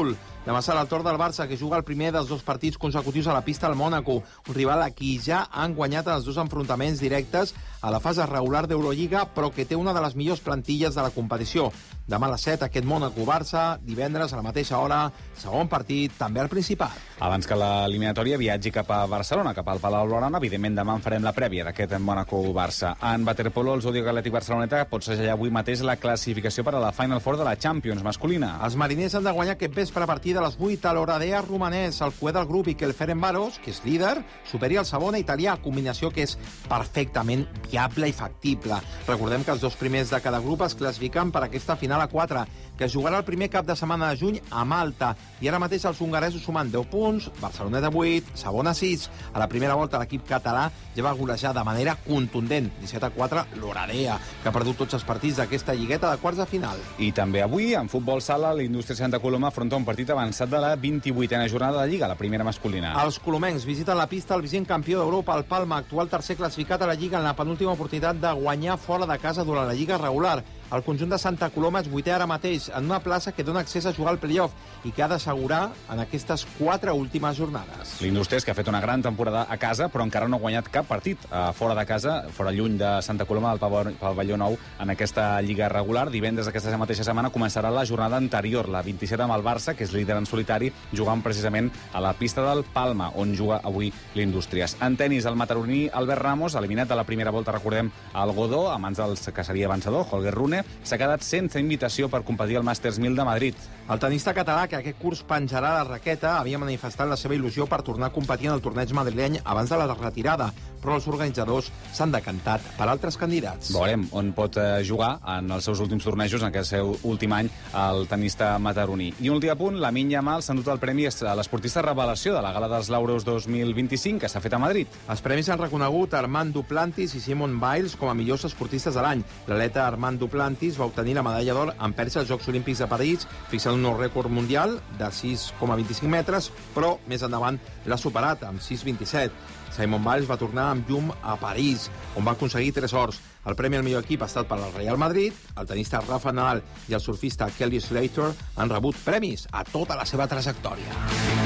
Demà serà el torn del Barça, que juga el primer dels 2 partits consecutius a la pista al Mònaco, un rival a qui ja han guanyat els 2 enfrontaments directes a la fase regular d'Eurolliga, però que té una de les millors plantilles de la competició. Demà a les 7, aquest Mònaco-Barça, divendres a la mateixa hora, segon partit, també al Principat. Abans que l'eliminatòria viatgi cap a Barcelona, cap al Palau Blaugrana, evidentment demà en farem la prèvia d'aquest Mònaco-Barça. En waterpolo, el Zodiac Atlètic Barceloneta pot segellar avui mateix la classificació per a la Final Four de la Champions masculina. Els mariners han de guanyar aquest vespre a partir de les 8 a l'Oradea romanès. El cué del grup i que el Ferencváros, que és líder, superi el Savona italià, combinació que és perfectament viable i factible. Recordem que els 2 primers de cada grup es classifiquen per aquesta final a 4, que es jugarà el primer cap de setmana de juny a Malta. I ara mateix els hongaresos sumen 10 punts, Barceloneta 8, Savona 6. A la primera volta l'equip català ja va golejar de manera contundent, 17-4, l'Oradea, que ha perdut tots els partits d'aquesta lligueta de quarts de final. I també avui, en futbol sala, l'Indústria Santa Coloma afronta un partit avançat de la 28a jornada de Lliga, la primera masculina. Els colomencs visiten la pista el vigent campió d'Europa, el Palma, actual tercer classificat a la Lliga en la penúltima oportunitat de guanyar fora de casa durant la Lliga regular. El conjunt de Santa Coloma és 8è ara mateix, en una plaça que dona accés a jugar al playoff i que ha d'assegurar en aquestes 4 últimes jornades. L'Indústria, que ha fet una gran temporada a casa, però encara no ha guanyat cap partit fora de casa, fora lluny de Santa Coloma, del pavelló nou, en aquesta Lliga regular. Divendres d'aquesta mateixa setmana començarà la jornada anterior, la 27 amb el Barça, que és líder en solitari, jugant precisament a la pista del Palma, on juga avui l'Indústries. En tenis, el mataroní Albert Ramos, eliminat a la primera volta, recordem, al Godó, a mans del que seria vencedor, Holger Rune, s'ha quedat sense invitació per competir al Masters 1000 de Madrid. El tenista català, que aquest curs penjarà la raqueta, havia manifestat la seva il·lusió per tornar a competir en el torneig madrileny abans de la retirada, però els organitzadors s'han decantat per altres candidats. Veurem on pot jugar en els seus últims tornejos, en aquest seu últim any, el tenista mataroní. I un últim apunt, Lamine Yamal s'ha endut el premi a l'esportista revelació de la Gala dels Laureus 2025, que s'ha fet a Madrid. Els premis han reconegut Armand Duplantis i Simone Biles com a millors esportistes de l'any. L'atleta Armand Duplantis va obtenir la medalla d'or en pèrsia als Jocs Olímpics de París, fixant un nou rècord mundial de 6,25 metres, però més endavant l'ha superat amb 6,27. Simone Biles va tornar amb llum a París, on va aconseguir 3 ors. El premi al millor equip ha estat per al Real Madrid, el tenista Rafa Nadal i el surfista Kelly Slater han rebut premis a tota la seva trajectòria.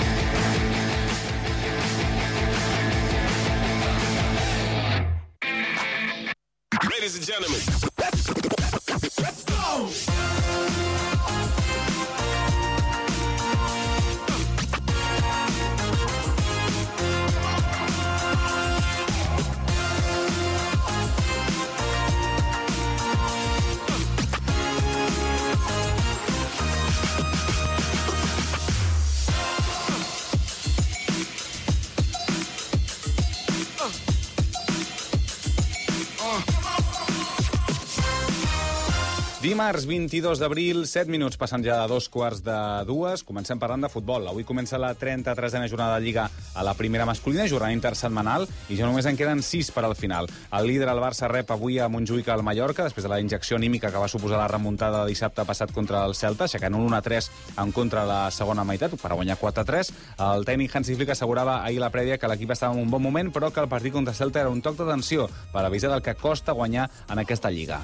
Ladies and gentlemen, let's go! Dimarts 22 d'abril, 7 minuts passant ja de 2:45. Comencem parlant de futbol. Avui comença la 33a jornada de Lliga a la primera masculina, jornada intersetmanal, i ja només en queden 6 per al final. El líder, el Barça, rep avui a Montjuïc al Mallorca, després de la injecció anímica que va suposar la remuntada de dissabte passat contra el Celta, aixecant un 1-3 en contra la segona meitat, per guanyar 4-3. El tècnic Hansi Flick assegurava ahir la prèvia que l'equip estava en un bon moment, però que el partit contra el Celta era un toc d'atenció per avisar del que costa guanyar en aquesta Lliga.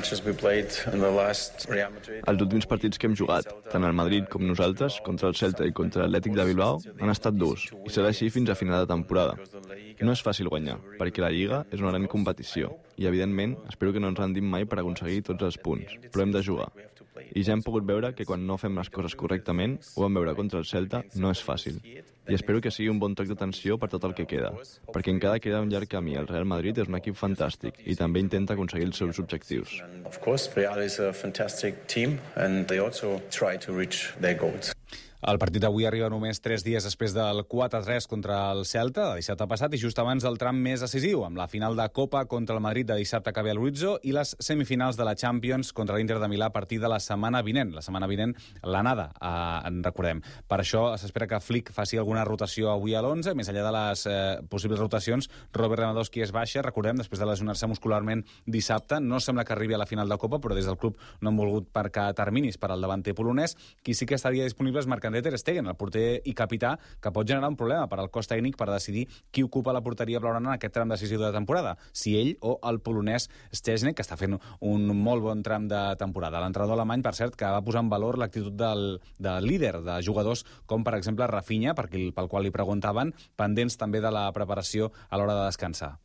Els últims partits que hem jugat, tant el Madrid com nosaltres, contra el Celta i contra l'Atlètic de Bilbao, han estat durs, i serà així fins a final de temporada. No és fàcil guanyar, perquè la Lliga és una gran competició, i evidentment espero que no ens rendim mai per aconseguir tots els punts, però hem de jugar. I ja hem pogut veure que quan no fem les coses correctament, ho vam veure contra el Celta, no és fàcil. I espero que sigui un bon toc d'atenció per tot el que queda, perquè encara queda un llarg camí. El Real Madrid és un equip fantàstic i també intenta aconseguir els seus objectius. Of course, Real is a fantastic team and they also try to reach their goals. El partit d'avui arriba només 3 dies després del 4-3 contra el Celta, de dissabte passat, i just abans del tram més decisiu, amb la final de Copa contra el Madrid de dissabte que ve a l'Urizzo i les semifinals de la Champions contra l'Inter de Milà a partir de la setmana vinent. La setmana vinent, l'anada, en recordem. Per això s'espera que Flick faci alguna rotació avui a l'11. Més enllà de les possibles rotacions, Robert Lewandowski és baixa, recordem, després de lesionar-se muscularment dissabte. No sembla que arribi a la final de Copa, però des del club no han volgut marcar terminis per al davanter polonès. Qui sí que estaria disponible és Marc-André de Ter Stegen, el porter i capità, que pot generar un problema per al cos tècnic per decidir qui ocupa la porteria blaugrana en aquest tram decisiu de temporada, si ell o el polonès Szczesny, que està fent un molt bon tram de temporada. L'entrenador alemany, per cert, que va posar en valor l'actitud del líder de jugadors com, per exemple, Rafinha, pel qual li preguntaven, pendents també de la preparació a l'hora de descansar.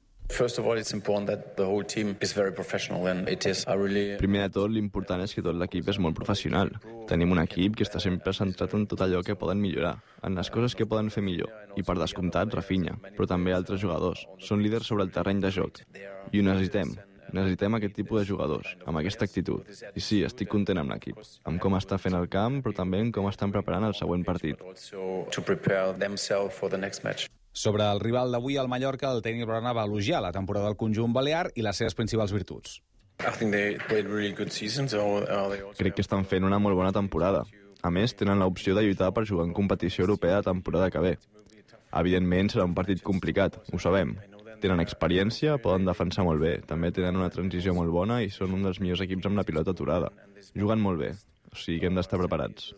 Primer de tot, l'important és que tot l'equip és molt professional. Tenim un equip que està sempre centrat en tot allò que poden millorar, en les coses que poden fer millor. I per descomptat, Rafinha, però també altres jugadors. Són líders sobre el terreny de joc. I ho necessitem. Necessitem aquest tipus de jugadors, amb aquesta actitud. I sí, estic content amb l'equip, amb com està fent el camp, però també amb com estan preparant el següent partit. Sobre el rival d'avui, el Mallorca, el tècnic blaugrana va elogiar la temporada del conjunt balear i les seves principals virtuts. Crec que estan fent una molt bona temporada. A més, tenen l'opció de lluitar per jugar en competició europea la temporada que ve. Evidentment, serà un partit complicat, ho sabem. Tenen experiència, poden defensar molt bé. També tenen una transició molt bona i són un dels millors equips amb la pilota aturada. Juguen molt bé, o sigui que hem d'estar preparats.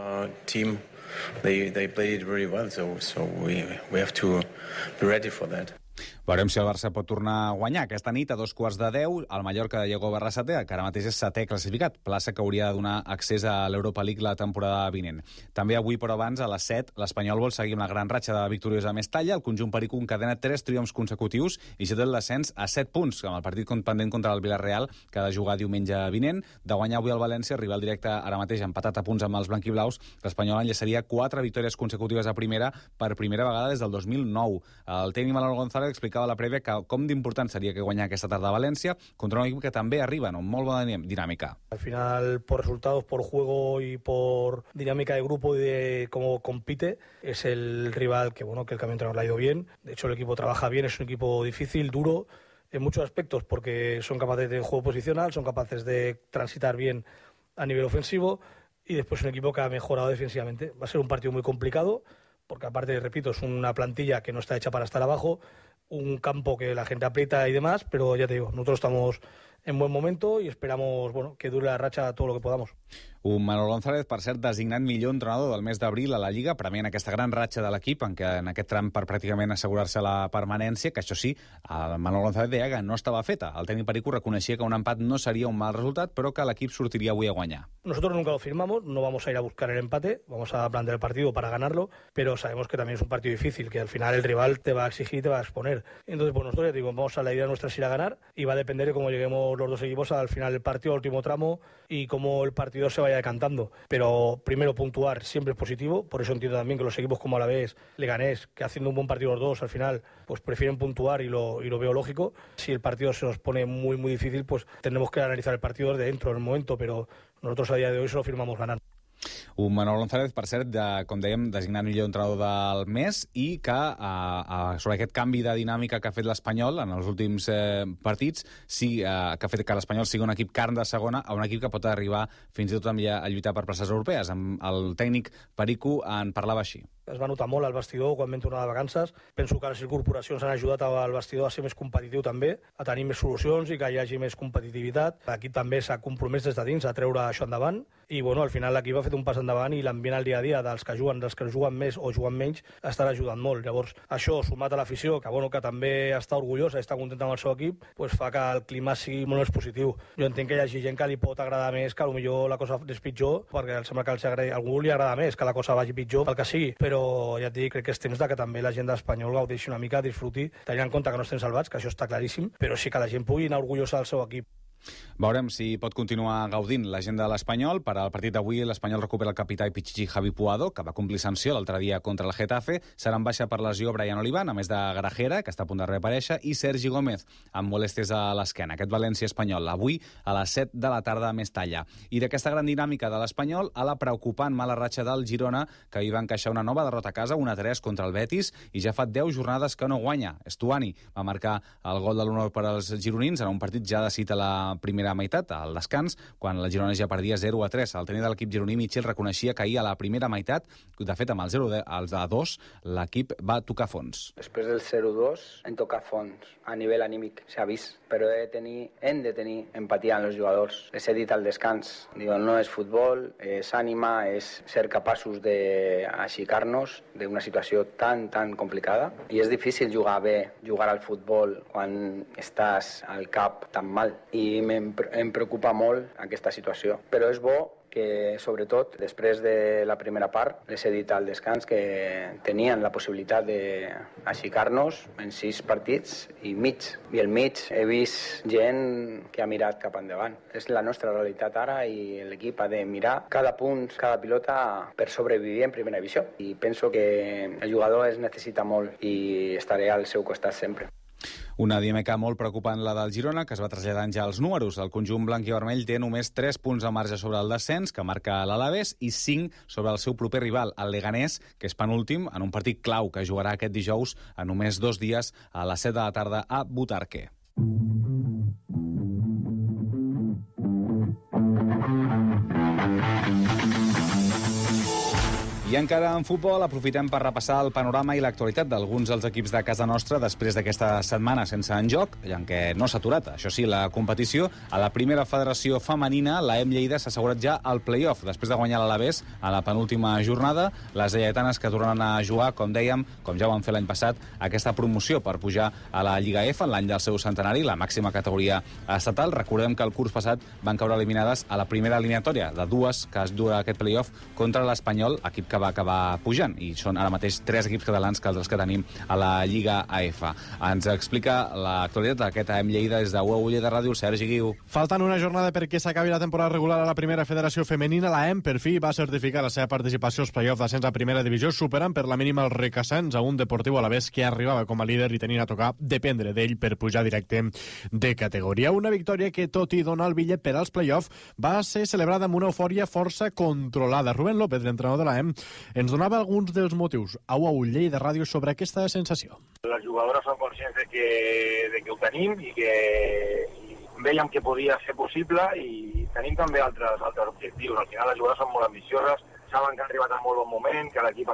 They played really well, so we have to be ready for that. Veurem si el Barça pot tornar a guanyar aquesta nit a 2:15, el Mallorca de Diego Barrasate, que ara mateix és 7è classificat, plaça que hauria de donar accés a l'Europa League la temporada vinent. També avui, però abans, a les 7, l'Espanyol vol seguir amb la gran ratxa de victòries a Mestalla. El conjunt perico encadena 3 triomfs consecutius i ja té el descens a 7 punts, amb el partit pendent contra el Villarreal, que ha de jugar diumenge vinent. De guanyar avui el València, rival directe ara mateix empatat a punts amb els blanquiblaus, l'Espanyol enllaçaria 4 victòries consecutives a primera per primera vegada des del 2009. El tècnic Manolo González explicava a la prèvia que com d'important seria que guanyar aquesta tarda a València contra un equip que també arriba amb molt bona dinàmica. Al final, por resultados, por juego y por dinámica de grupo y de cómo compite, es el rival que el cambio de entrenador le ha ido bien. De hecho, el equipo trabaja bien, es un equipo difícil, duro, en muchos aspectos, porque son capaces de juego posicional, son capaces de transitar bien a nivel ofensivo, y después un equipo que ha mejorado defensivamente. Va a ser un partido muy complicado, porque aparte, repito, es una plantilla que no está hecha para estar abajo, un campo que la gente aprieta y demás, pero ya te digo, nosotros estamos en buen momento y esperamos que dure la racha todo lo que podamos. Un Manolo González, per cert, designat millor entrenador del mes d'abril a la Lliga, premiant aquesta gran ratxa de l'equip en aquest tram per pràcticament assegurar-se la permanència, que això sí, el Manolo González deia que no estava feta. El tècnic perico reconeixia que un empat no seria un mal resultat, però que l'equip sortiria avui a guanyar. Nosotros nunca lo firmamos, no vamos a ir a buscar el empate, vamos a plantear el partido para ganarlo, pero sabemos que también es un partido difícil, que al final el rival te va a exigir y te va a exponer. Entonces, pues nosotros, ya digo, vamos a la idea nuestra es ir a ganar, y va a depender de cómo lleguemos los dos equipos al final del partido, al último tramo, y cómo el partido se vaya decantando. Pero primero puntuar siempre es positivo, por eso entiendo también que los equipos como Alavés, Leganés, que haciendo un buen partido los dos al final, pues prefieren puntuar y lo veo lógico. Si el partido se nos pone muy muy difícil, pues tendremos que analizar el partido desde dentro en el momento, pero nosotros a día de hoy solo firmamos ganar. Un Manolo González, per cert, com dèiem, designat millor entrenador del mes, i que sobre aquest canvi de dinàmica que ha fet l'Espanyol en els últims partits, que ha fet que l'Espanyol sigui un equip carn de segona a un equip que pot arribar fins i tot a lluitar per places europees. El tècnic perico en parlava així. Es va notar molt al vestidor quan vam tornar de vacances. Penso que les incorporacions han ajudat al vestidor a ser més competitiu també, a tenir més solucions i que hi hagi més competitivitat. L'equip també s'ha compromès des de dins a treure això endavant i al final l'equip ha fet un pas endavant i l'ambient al dia a dia dels que juguen més o juguen menys estan ajudant molt. Llavors, això sumat a l'afició, que també està orgullosa i està contenta amb el seu equip, fa que el clima sigui molt més positiu. Jo entenc que hi hagi gent que li pot agradar més, que potser la cosa és pitjor, perquè em sembla que a algú li agrada més que la cosa vagi pitjor, pel que sigui, però ja et dic, crec que és temps que també la gent d'Espanyol gaudeixi una mica, disfruti, tenint en compte que no estem salvats, que això està claríssim, però sí que la gent pugui anar orgullosa del seu equip. Veurem si pot continuar gaudint la gent de l'Espanyol. Per al partit d'avui, l'Espanyol recupera el capità i Pichichi Javi Puado, que va complir sanció l'altre dia contra el Getafe. Serà en baixa per lesió Brian Olivan, a més de Grajera, que està a punt de reaparèixer, i Sergi Gómez, amb molèsties a l'esquena. Aquest València-Espanyol, avui a les 7 de la tarda a Mestalla. I d'aquesta gran dinàmica de l'Espanyol, a la preocupant mala ratxa del Girona, que hi va encaixar una nova derrota a casa, 1-3 contra el Betis, i ja fa 10 jornades que no guanya. Estuani va marcar el gol de l'honor per als gironins en un partit ja decidit a la la primera meitat, al descans, quan el Girona ja perdia 0-3. El tècnic de l'equip gironí, Michel, reconeixia que ahir a la primera meitat, de fet amb el 0-2, l'equip va tocar fons. Després del 0-2 hem tocat fons. A nivell anímic s'ha vist, però hem de tenir empatia amb els jugadors. Les he dit al descans. Digo, no és futbol, és ànima, és ser capaços d'aixecar-nos d'una situació tan complicada. I és difícil jugar bé, jugar al futbol quan estàs al cap tan mal. I em preocupa molt aquesta situació. Però és bo que, sobretot, després de la primera part, les he dit al descans que tenien la possibilitat d'aixecar-nos en 6 partits i mig. I al mig he vist gent que ha mirat cap endavant. És la nostra realitat ara i l'equip ha de mirar cada punt, cada pilota per sobreviure en primera divisió. I penso que el jugador es necessita molt i estaré al seu costat sempre. Una dinàmica molt preocupant la del Girona, que es va traslladant ja als números. El conjunt blanc i vermell té només 3 punts de marge sobre el descens, que marca l'Alavés, i 5 sobre el seu proper rival, el Leganés, que és penúltim, en un partit clau que jugarà aquest dijous a només 2 dies a les 7 de la tarda a Butarque. I encara en futbol aprofitem per repassar el panorama i l'actualitat d'alguns dels equips de casa nostra després d'aquesta setmana sense enjoc, en què no s'ha aturat, això sí, la competició. A la primera federació femenina, la EM Lleida s'ha assegurat ja al play-off, després de guanyar l'Alavés a la penúltima jornada. Les lleidatanes que tornaran a jugar, com dèiem, com ja ho van fer l'any passat, aquesta promoció per pujar a la Lliga F en l'any del seu centenari, la màxima categoria estatal. Recordem que el curs passat van caure eliminades a la primera eliminatòria de 2 que es dura aquest play-off contra l'Espanyol, equip que va acabar pujant, i són ara mateix 3 equips catalans que els que tenim a la Lliga AF. Ens explica l'actualitat d'aquest AM Lleida des de UAU Lleida Ràdio, Sergi Guiu. Faltant una jornada perquè s'acabi la temporada regular a la primera federació femenina, la EM per fi va certificar la seva participació als play-off d'ascens a primera divisió, superant per la mínima els Requesens a un Deportiu Alavés que arribava com a líder i tenien a tocar dependre d'ell per pujar directe de categoria. Una victòria que, tot i donar el bitllet per als play-off, va ser celebrada amb una eufòria força controlada. Rubén López, l'entrenador de la EM, ens donava alguns dels motius a UAU Lleida Ràdio sobre aquesta sensació. Les jugadores són conscients de que ho tenim i que veiem que podia ser possible, i tenim també altres objectius. Al final les jugadores són molt ambicioses, saben que han arribat en molt bon moment, que l'equip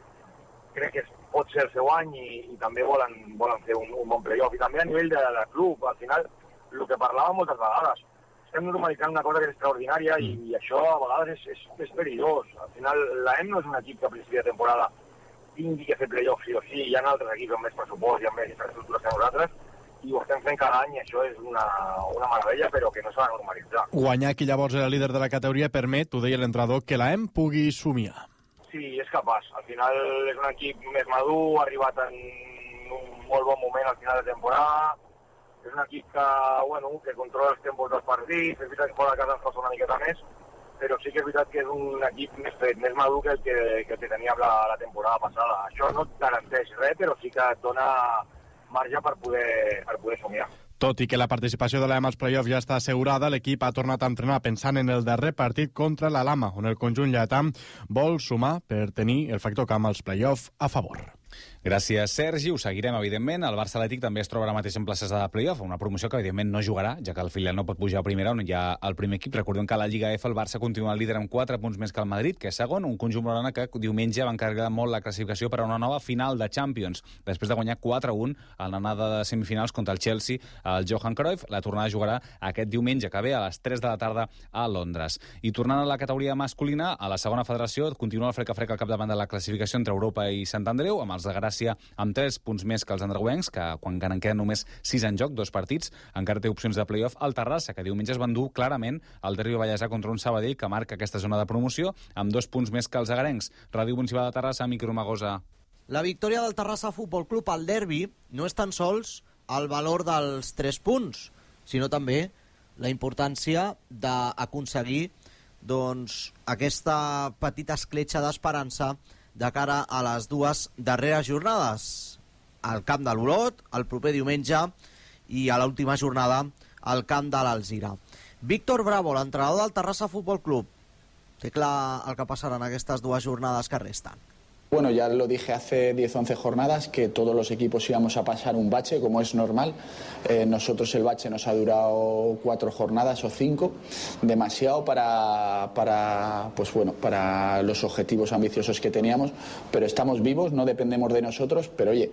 crec que pot ser el seu any i també volen fer un bon playoff. I també a nivell de club, al final, el que parlàvem moltes vegades, estem normalitzant una cosa que és extraordinària i això a vegades és perillós. Al final, la EM no és un equip que a principi de temporada tingui que fer playoff sí o sí. Hi ha altres equips amb més pressupost i amb més infraestructures que nosaltres, i ho estem fent cada any, i això és una meravella, però que no s'ha de normalitzar. Guanyar qui llavors era líder de la categoria permet, ho deia l'entrenador, que la EM pugui somiar. Sí, és capaç. Al final és un equip més madur, ha arribat en un molt bon moment al final de temporada. És un equip que controla els tempos dels partits, és veritat que fora de casa ens costa una miqueta més, però sí que és veritat que és un equip més fet, més madur que el que tenia la temporada passada. Això no et garanteix res, però sí que et dona marge per poder somiar. Tot i que la participació de l'EM als play-offs ja està assegurada, l'equip ha tornat a entrenar pensant en el darrer partit contra la Lama, on el conjunt lletà vol sumar per tenir el factor camp als play-offs a favor. Gràcies, Sergi. Ho seguirem, evidentment. El Barça Atlètic també es troba ara mateix en places de playoff, una promoció que, evidentment, no jugarà, ja que el filial no pot pujar a primera, on hi ha el primer equip. Recordem que a la Lliga F el Barça continua líder amb 4 punts més que el Madrid, que és segon, un conjunt blaugrana que diumenge va encarregar molt la classificació per a una nova final de Champions, després de guanyar 4-1 a l'anada de semifinals contra el Chelsea, el Johan Cruyff. La tornada jugarà aquest diumenge que ve a les 3 de la tarda a Londres. I tornant a la categoria masculina, a la segona federació continua el frec-a-frec al capdavant de la classificació entre Europa i Sant Andreu, amb els de Gràcia amb 3 punts més que els andreuencs, que quan en queden només 6 en joc, 2 partits, encara té opcions de play-off. El Terrassa, que diumenge es va endur clarament el derbi vallèsà contra un Sabadell, que marca aquesta zona de promoció, amb 2 punts més que els agarencs. Ràdio Municipal de Terrassa, Miquel Magosa. La victòria del Terrassa Futbol Club al derbi no és tan sols el valor dels 3 punts, sinó també la importància d'aconseguir aquesta petita escletxa d'esperança de cara a les 2 darreres jornades, al camp de l'Olot, el proper diumenge, i a l'última jornada al camp de l'Alzira. Víctor Bravo, l'entrenador del Terrassa Futbol Club, té clar el que passarà en aquestes 2 jornades que resten. Bueno, ya lo dije hace 10-11 jornadas que todos los equipos íbamos a pasar un bache, como es normal. Nosotros el bache nos ha durado 4 jornadas o 5, demasiado para los objetivos ambiciosos que teníamos, pero estamos vivos, no dependemos de nosotros, pero oye,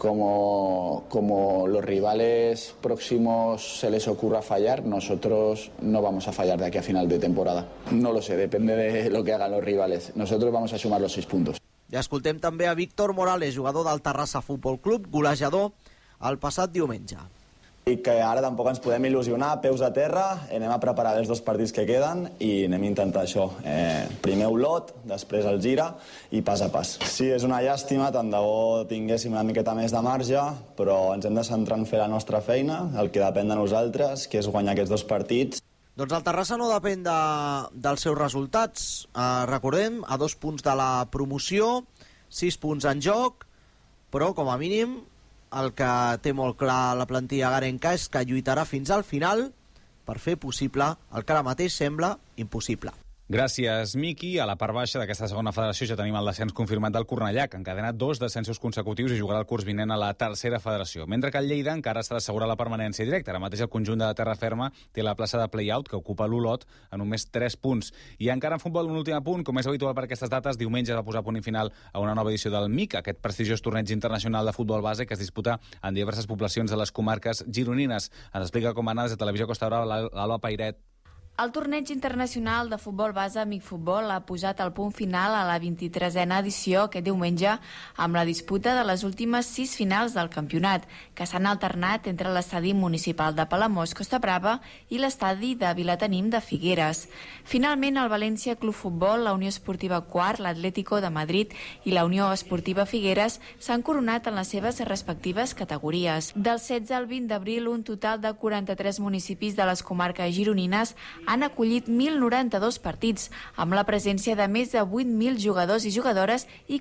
como los rivales próximos se les ocurra fallar, nosotros no vamos a fallar de aquí a final de temporada. No lo sé, depende de lo que hagan los rivales. Nosotros vamos a sumar los 6 puntos. I escoltem també a Víctor Morales, jugador del Terrassa Futbol Club, golejador el passat diumenge. I que ara tampoc ens podem il·lusionar, peus a terra, anem a preparar els 2 partits que queden i anem a intentar això. Primer Olot, després el Gira i pas a pas. Sí, és una llàstima, tant de bo tinguéssim una miqueta més de marge, però ens hem de centrar en fer la nostra feina, el que depèn de nosaltres, que és guanyar aquests 2 partits. Doncs el Terrassa no depèn dels seus resultats. Recordem, a 2 punts de la promoció, 6 punts en joc, però com a mínim el que té molt clar la plantilla garenca és que lluitarà fins al final per fer possible el que ara mateix sembla impossible. Gràcies, Miqui. A la part baixa d'aquesta segona federació ja tenim el descens confirmat del Cornellà, que ha encadenat 2 descensos consecutius i jugarà el curs vinent a la tercera federació. Mentre que el Lleida encara s'ha d'assegurar la permanència directa. Ara mateix el conjunt de terra ferma té la plaça de play-out, que ocupa l'Olot, a només 3 punts. I encara en futbol, un últim apunt, com és habitual per aquestes dates, diumenge va posar punt i final a una nova edició del MIC, aquest prestigiós torneig internacional de futbol base que es disputa en diverses poblacions de les comarques gironines. Ens explica com va anar des de Televisió Costa Brava l'Alba Pairet. El torneig internacional de futbol base Amic Futbol ha posat el punt final a la 23a edició aquest diumenge amb la disputa de les últimes 6 finals del campionat, que s'han alternat entre l'estadi municipal de Palamós, Costa Brava, i l'estadi de Vilatenim de Figueres. Finalment, el València Club Futbol, la Unió Esportiva Quart, l'Atlético de Madrid i la Unió Esportiva Figueres s'han coronat en les seves respectives categories. Del 16 al 20 d'abril, un total de 43 municipis de les comarques gironines han acollit 1.092 partits, amb la presència de més de 8.000 jugadors i jugadores i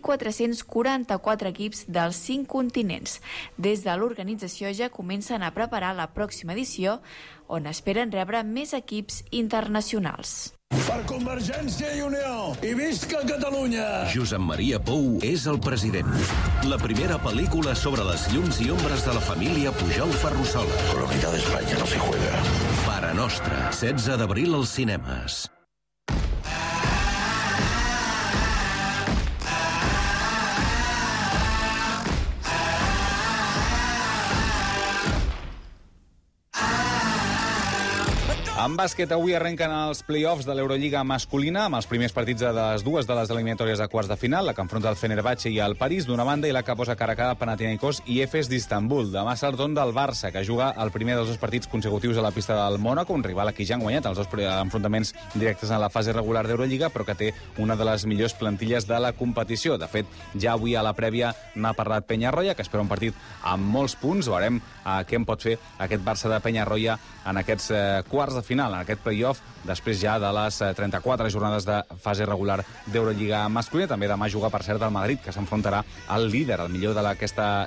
444 equips dels 5 continents. Des de l'organització ja comencen a preparar la pròxima edició, on esperen rebre més equips internacionals. Per Convergència i Unió, i visca Catalunya! Josep Maria Pou és el president. La primera pel·lícula sobre les llums i ombres de la família Pujol Ferrusola. Con la mitad de España no se juega. Pare Nostra, 16 d'abril als cinemes. En bàsquet, avui arrenquen els play-offs de l'Eurolliga masculina amb els primers partits de les dues de les eliminatòries de quarts de final, la que enfronta el Fenerbahçe i el París d'una banda i la que posa cara a cara Panathinaikos i Efes d'Istanbul. Demà serà el torn del Barça, que juga el primer dels 2 partits consecutius a la pista del Mònaco, un rival a qui ja han guanyat els 2 enfrontaments directes en la fase regular d'Eurolliga, però que té una de les millors plantilles de la competició. De fet, ja avui a la prèvia n'ha parlat Peñarroya, que espera un partit amb molts punts. Veurem què en pot fer aquest Barça de Peñarroya en aquests quarts de final, en aquest play-off, després ja de les 34 jornades de fase regular d'Eurolliga masculina. També demà juga, per cert, el Madrid, que s'enfrontarà al líder, el millor d'aquesta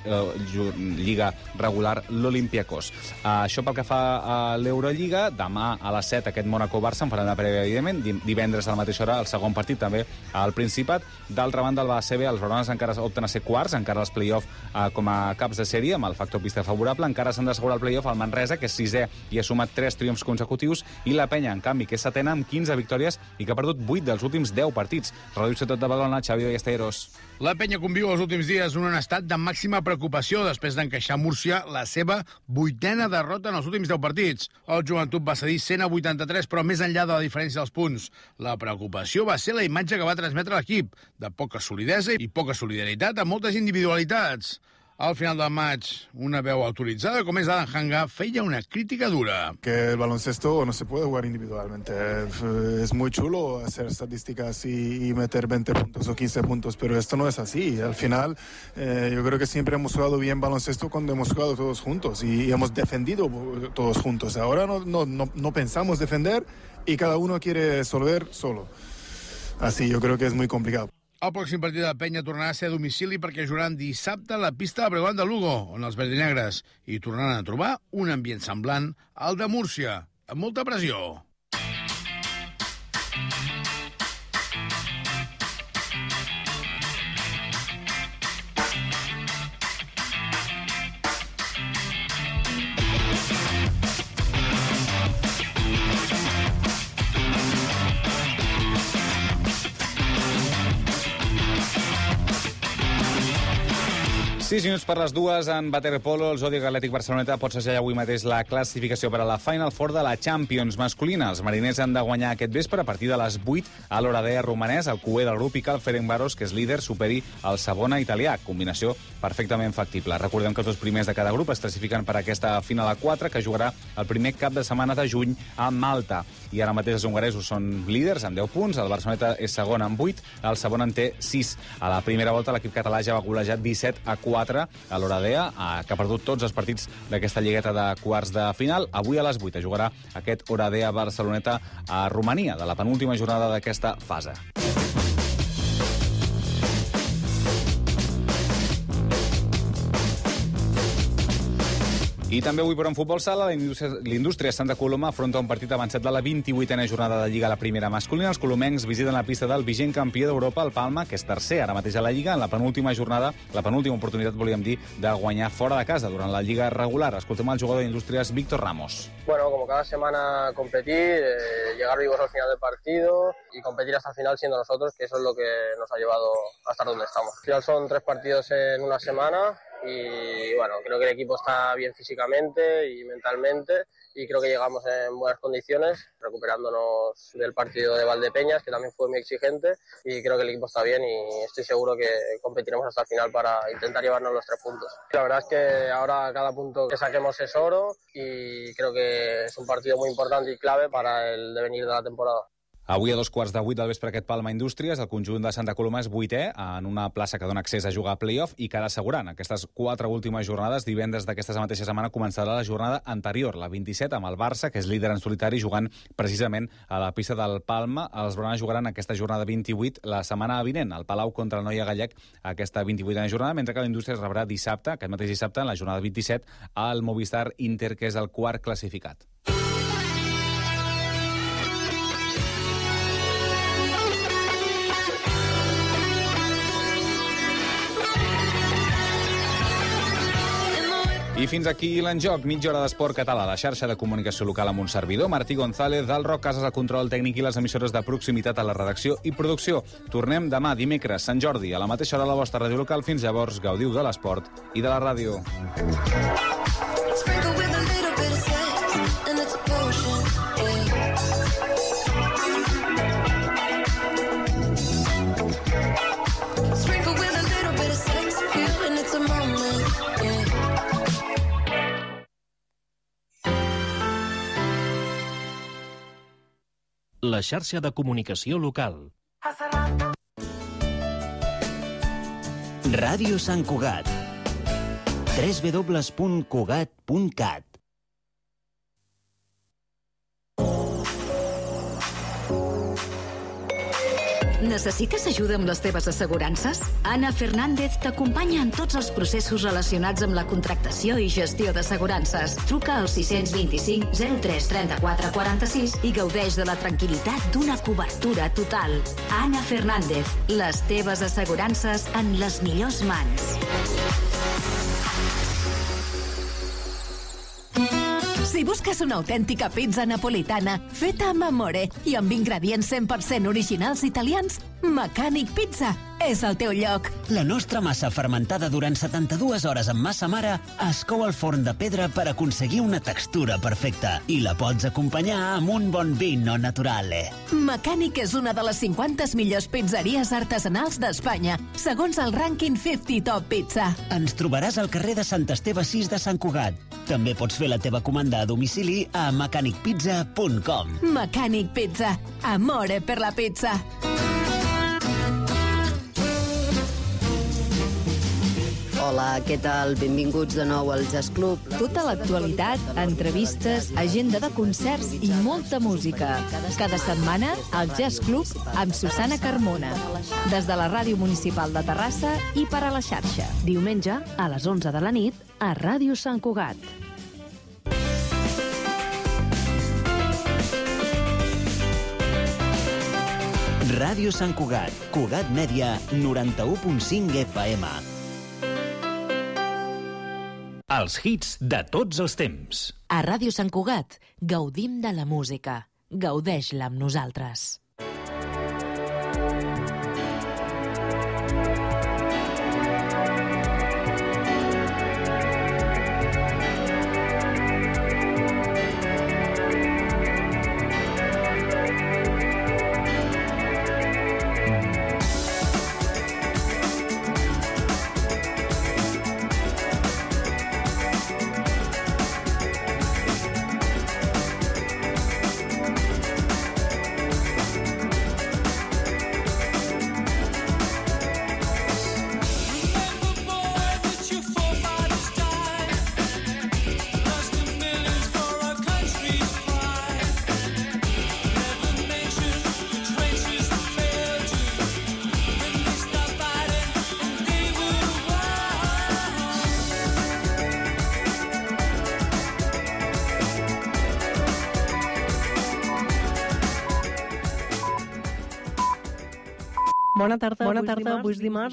lliga regular, l'Olympiacos. Això pel que fa a l'Eurolliga. Demà a les 7 aquest Mónaco-Barça, en farem la prèvia, evidentment. Divendres a la mateixa hora el segon partit, també al Principat. D'altra banda, el ACB, els blaugranes encara opten a ser quarts, encara els play-off com a caps de sèrie, amb el factor pista favorable. Encara s'han d'assegurar el play-off al Manresa, que és 6è i ha sumat 3 triomfs consecutius, i la Penya, en canvi, que és 7ena amb 15 victòries i que ha perdut 8 dels últims 10 partits. Reduïu-se tot de Badalona, Xavi Ballesteros. La Penya conviu els últims dies en un estat de màxima preocupació després d'encaixar a Múrcia la seva 8a derrota en els últims 10 partits. El Joventut va cedir 100-83, però més enllà de la diferència dels punts. La preocupació va ser la imatge que va transmetre l'equip, de poca solidesa i poca solidaritat amb moltes individualitats. Al final del maig, una veu autoritzada com és Adam Hanga feia una crítica dura. Que el baloncesto no se puede jugar individualmente. Es muy chulo hacer estadísticas y meter 20 puntos o 15 puntos, pero esto no es así. Al final, yo creo que siempre hemos jugado bien baloncesto cuando hemos jugado todos juntos y hemos defendido todos juntos. Ahora no pensamos defender y cada uno quiere resolver solo. Así yo creo que es muy complicado. El pròxim partit de la Penya tornarà a ser a domicili perquè jugaran dissabte a la pista de Breogán de Lugo, on els verdinegres hi tornaran a trobar un ambient semblant al de Múrcia, amb molta pressió. 6 minuts per les 2 en waterpolo. El Zodiac Atlètic Barceloneta pot segellar avui mateix la classificació per a la Final Four de la Champions masculina. Els mariners han de guanyar aquest vespre a partir de les 8 a l'Oradea romanès, el cuer del grup, i cal Ferencváros, que és líder, superi el Savona italià. Combinació perfectament factible. Recordem que els dos primers de cada grup es classifiquen per aquesta final a 4, que jugarà el primer cap de setmana de juny a Malta. I ara mateix els hongaresos són líders amb 10 punts, el Barceloneta és segon amb 8, el Savona en té 6. A la primera volta l'equip català ja va golejar 17-4 a l'Oradea, que ha perdut tots els partits d'aquesta lligueta de quarts de final. Avui a les 8 jugarà aquest Oradea-Barceloneta a Romania, de la penúltima jornada d'aquesta fase. I també avui, però, en futbol sala, l'Indústria Santa Coloma afronta un partit avançat de la 28a jornada de Lliga a la primera masculina. Els colomencs visiten la pista del vigent campió d'Europa, el Palma, que és tercer ara mateix a la Lliga, en la penúltima jornada, la penúltima oportunitat, volíem dir, de guanyar fora de casa durant la Lliga regular. Escoltem el jugador d'Indústries, Víctor Ramos. Bueno, como cada semana competir, llegar vivos al final del partido y competir hasta el final siendo nosotros, que eso es lo que nos ha llevado a estar donde estamos. Al final son 3 partidos en una semana y bueno, creo que el equipo está bien físicamente y mentalmente y creo que llegamos en buenas condiciones, recuperándonos del partido de Valdepeñas, que también fue muy exigente, y creo que el equipo está bien y estoy seguro que competiremos hasta el final para intentar llevarnos los 3 puntos. La verdad es que ahora cada punto que saquemos es oro y creo que es un partido muy importante y clave para el devenir de la temporada. Avui a 2:15 del vespre aquest Palma Indústries, el conjunt de Santa Coloma és 8è en una plaça que dona accés a jugar a play-off i que ara assegurant aquestes 4 últimes jornades. Divendres d'aquesta mateixa setmana començarà la jornada anterior, la 27, amb el Barça, que és líder en solitari, jugant precisament a la pista del Palma. Els blaugranes jugaran aquesta jornada 28 la setmana vinent, al Palau contra el Noia Gallec, aquesta 28a jornada, mentre que l'Indústria es rebrà dissabte, aquest mateix dissabte, en la jornada 27, al Movistar Inter, que és el quart classificat. I fins aquí l'enjoc, mitja hora d'esport català, la xarxa de comunicació local amb un servidor, Martí González, del Roc Casas al control tècnic i les emissores de proximitat a la redacció i producció. Tornem demà, dimecres, Sant Jordi, a la mateixa hora a la vostra ràdio local. Fins llavors, gaudiu de l'esport i de la ràdio. La xarxa de comunicació local. Ràdio Sant Cugat. www.cugat.cat. Necessites ajuda amb les teves assegurances? Anna Fernández t'acompanya en tots els processos relacionats amb la contractació i gestió d'assegurances. Truca al 625 03 34 46 i gaudeix de la tranquil·litat d'una cobertura total. Anna Fernández, les teves assegurances en les millors mans. Si busques una autèntica pizza napolitana feta amb amore i amb ingredients 100% originals italians, Mecànic Pizza és el teu lloc. La nostra massa fermentada durant 72 hores amb massa mare es cou al forn de pedra per aconseguir una textura perfecta i la pots acompanyar amb un bon vino naturale. Mecànic és una de les 50 millors pizzeries artesanals d'Espanya, segons el rànquing 50 Top Pizza. Ens trobaràs al carrer de Sant Esteve 6 de Sant Cugat. També pots fer la teva comanda a domicili a mecanicpizza.com. Mecànic Pizza. Amore per la pizza. Hola, què tal? Benvinguts de nou al Jazz Club. Tota l'actualitat, entrevistes, agenda de concerts i molta música. Cada setmana, al Jazz Club amb Susana Carmona. Des de la Ràdio Municipal de Terrassa i per a la xarxa. Diumenge, a les 11 de la nit, a Ràdio Sant Cugat. Ràdio Sant Cugat, Cugat Mèdia, 91.5 FM. Els hits de tots els temps. A Ràdio Sant Cugat gaudim de la música. Gaudeix-la amb nosaltres. Bona tarda, avui és dimarts.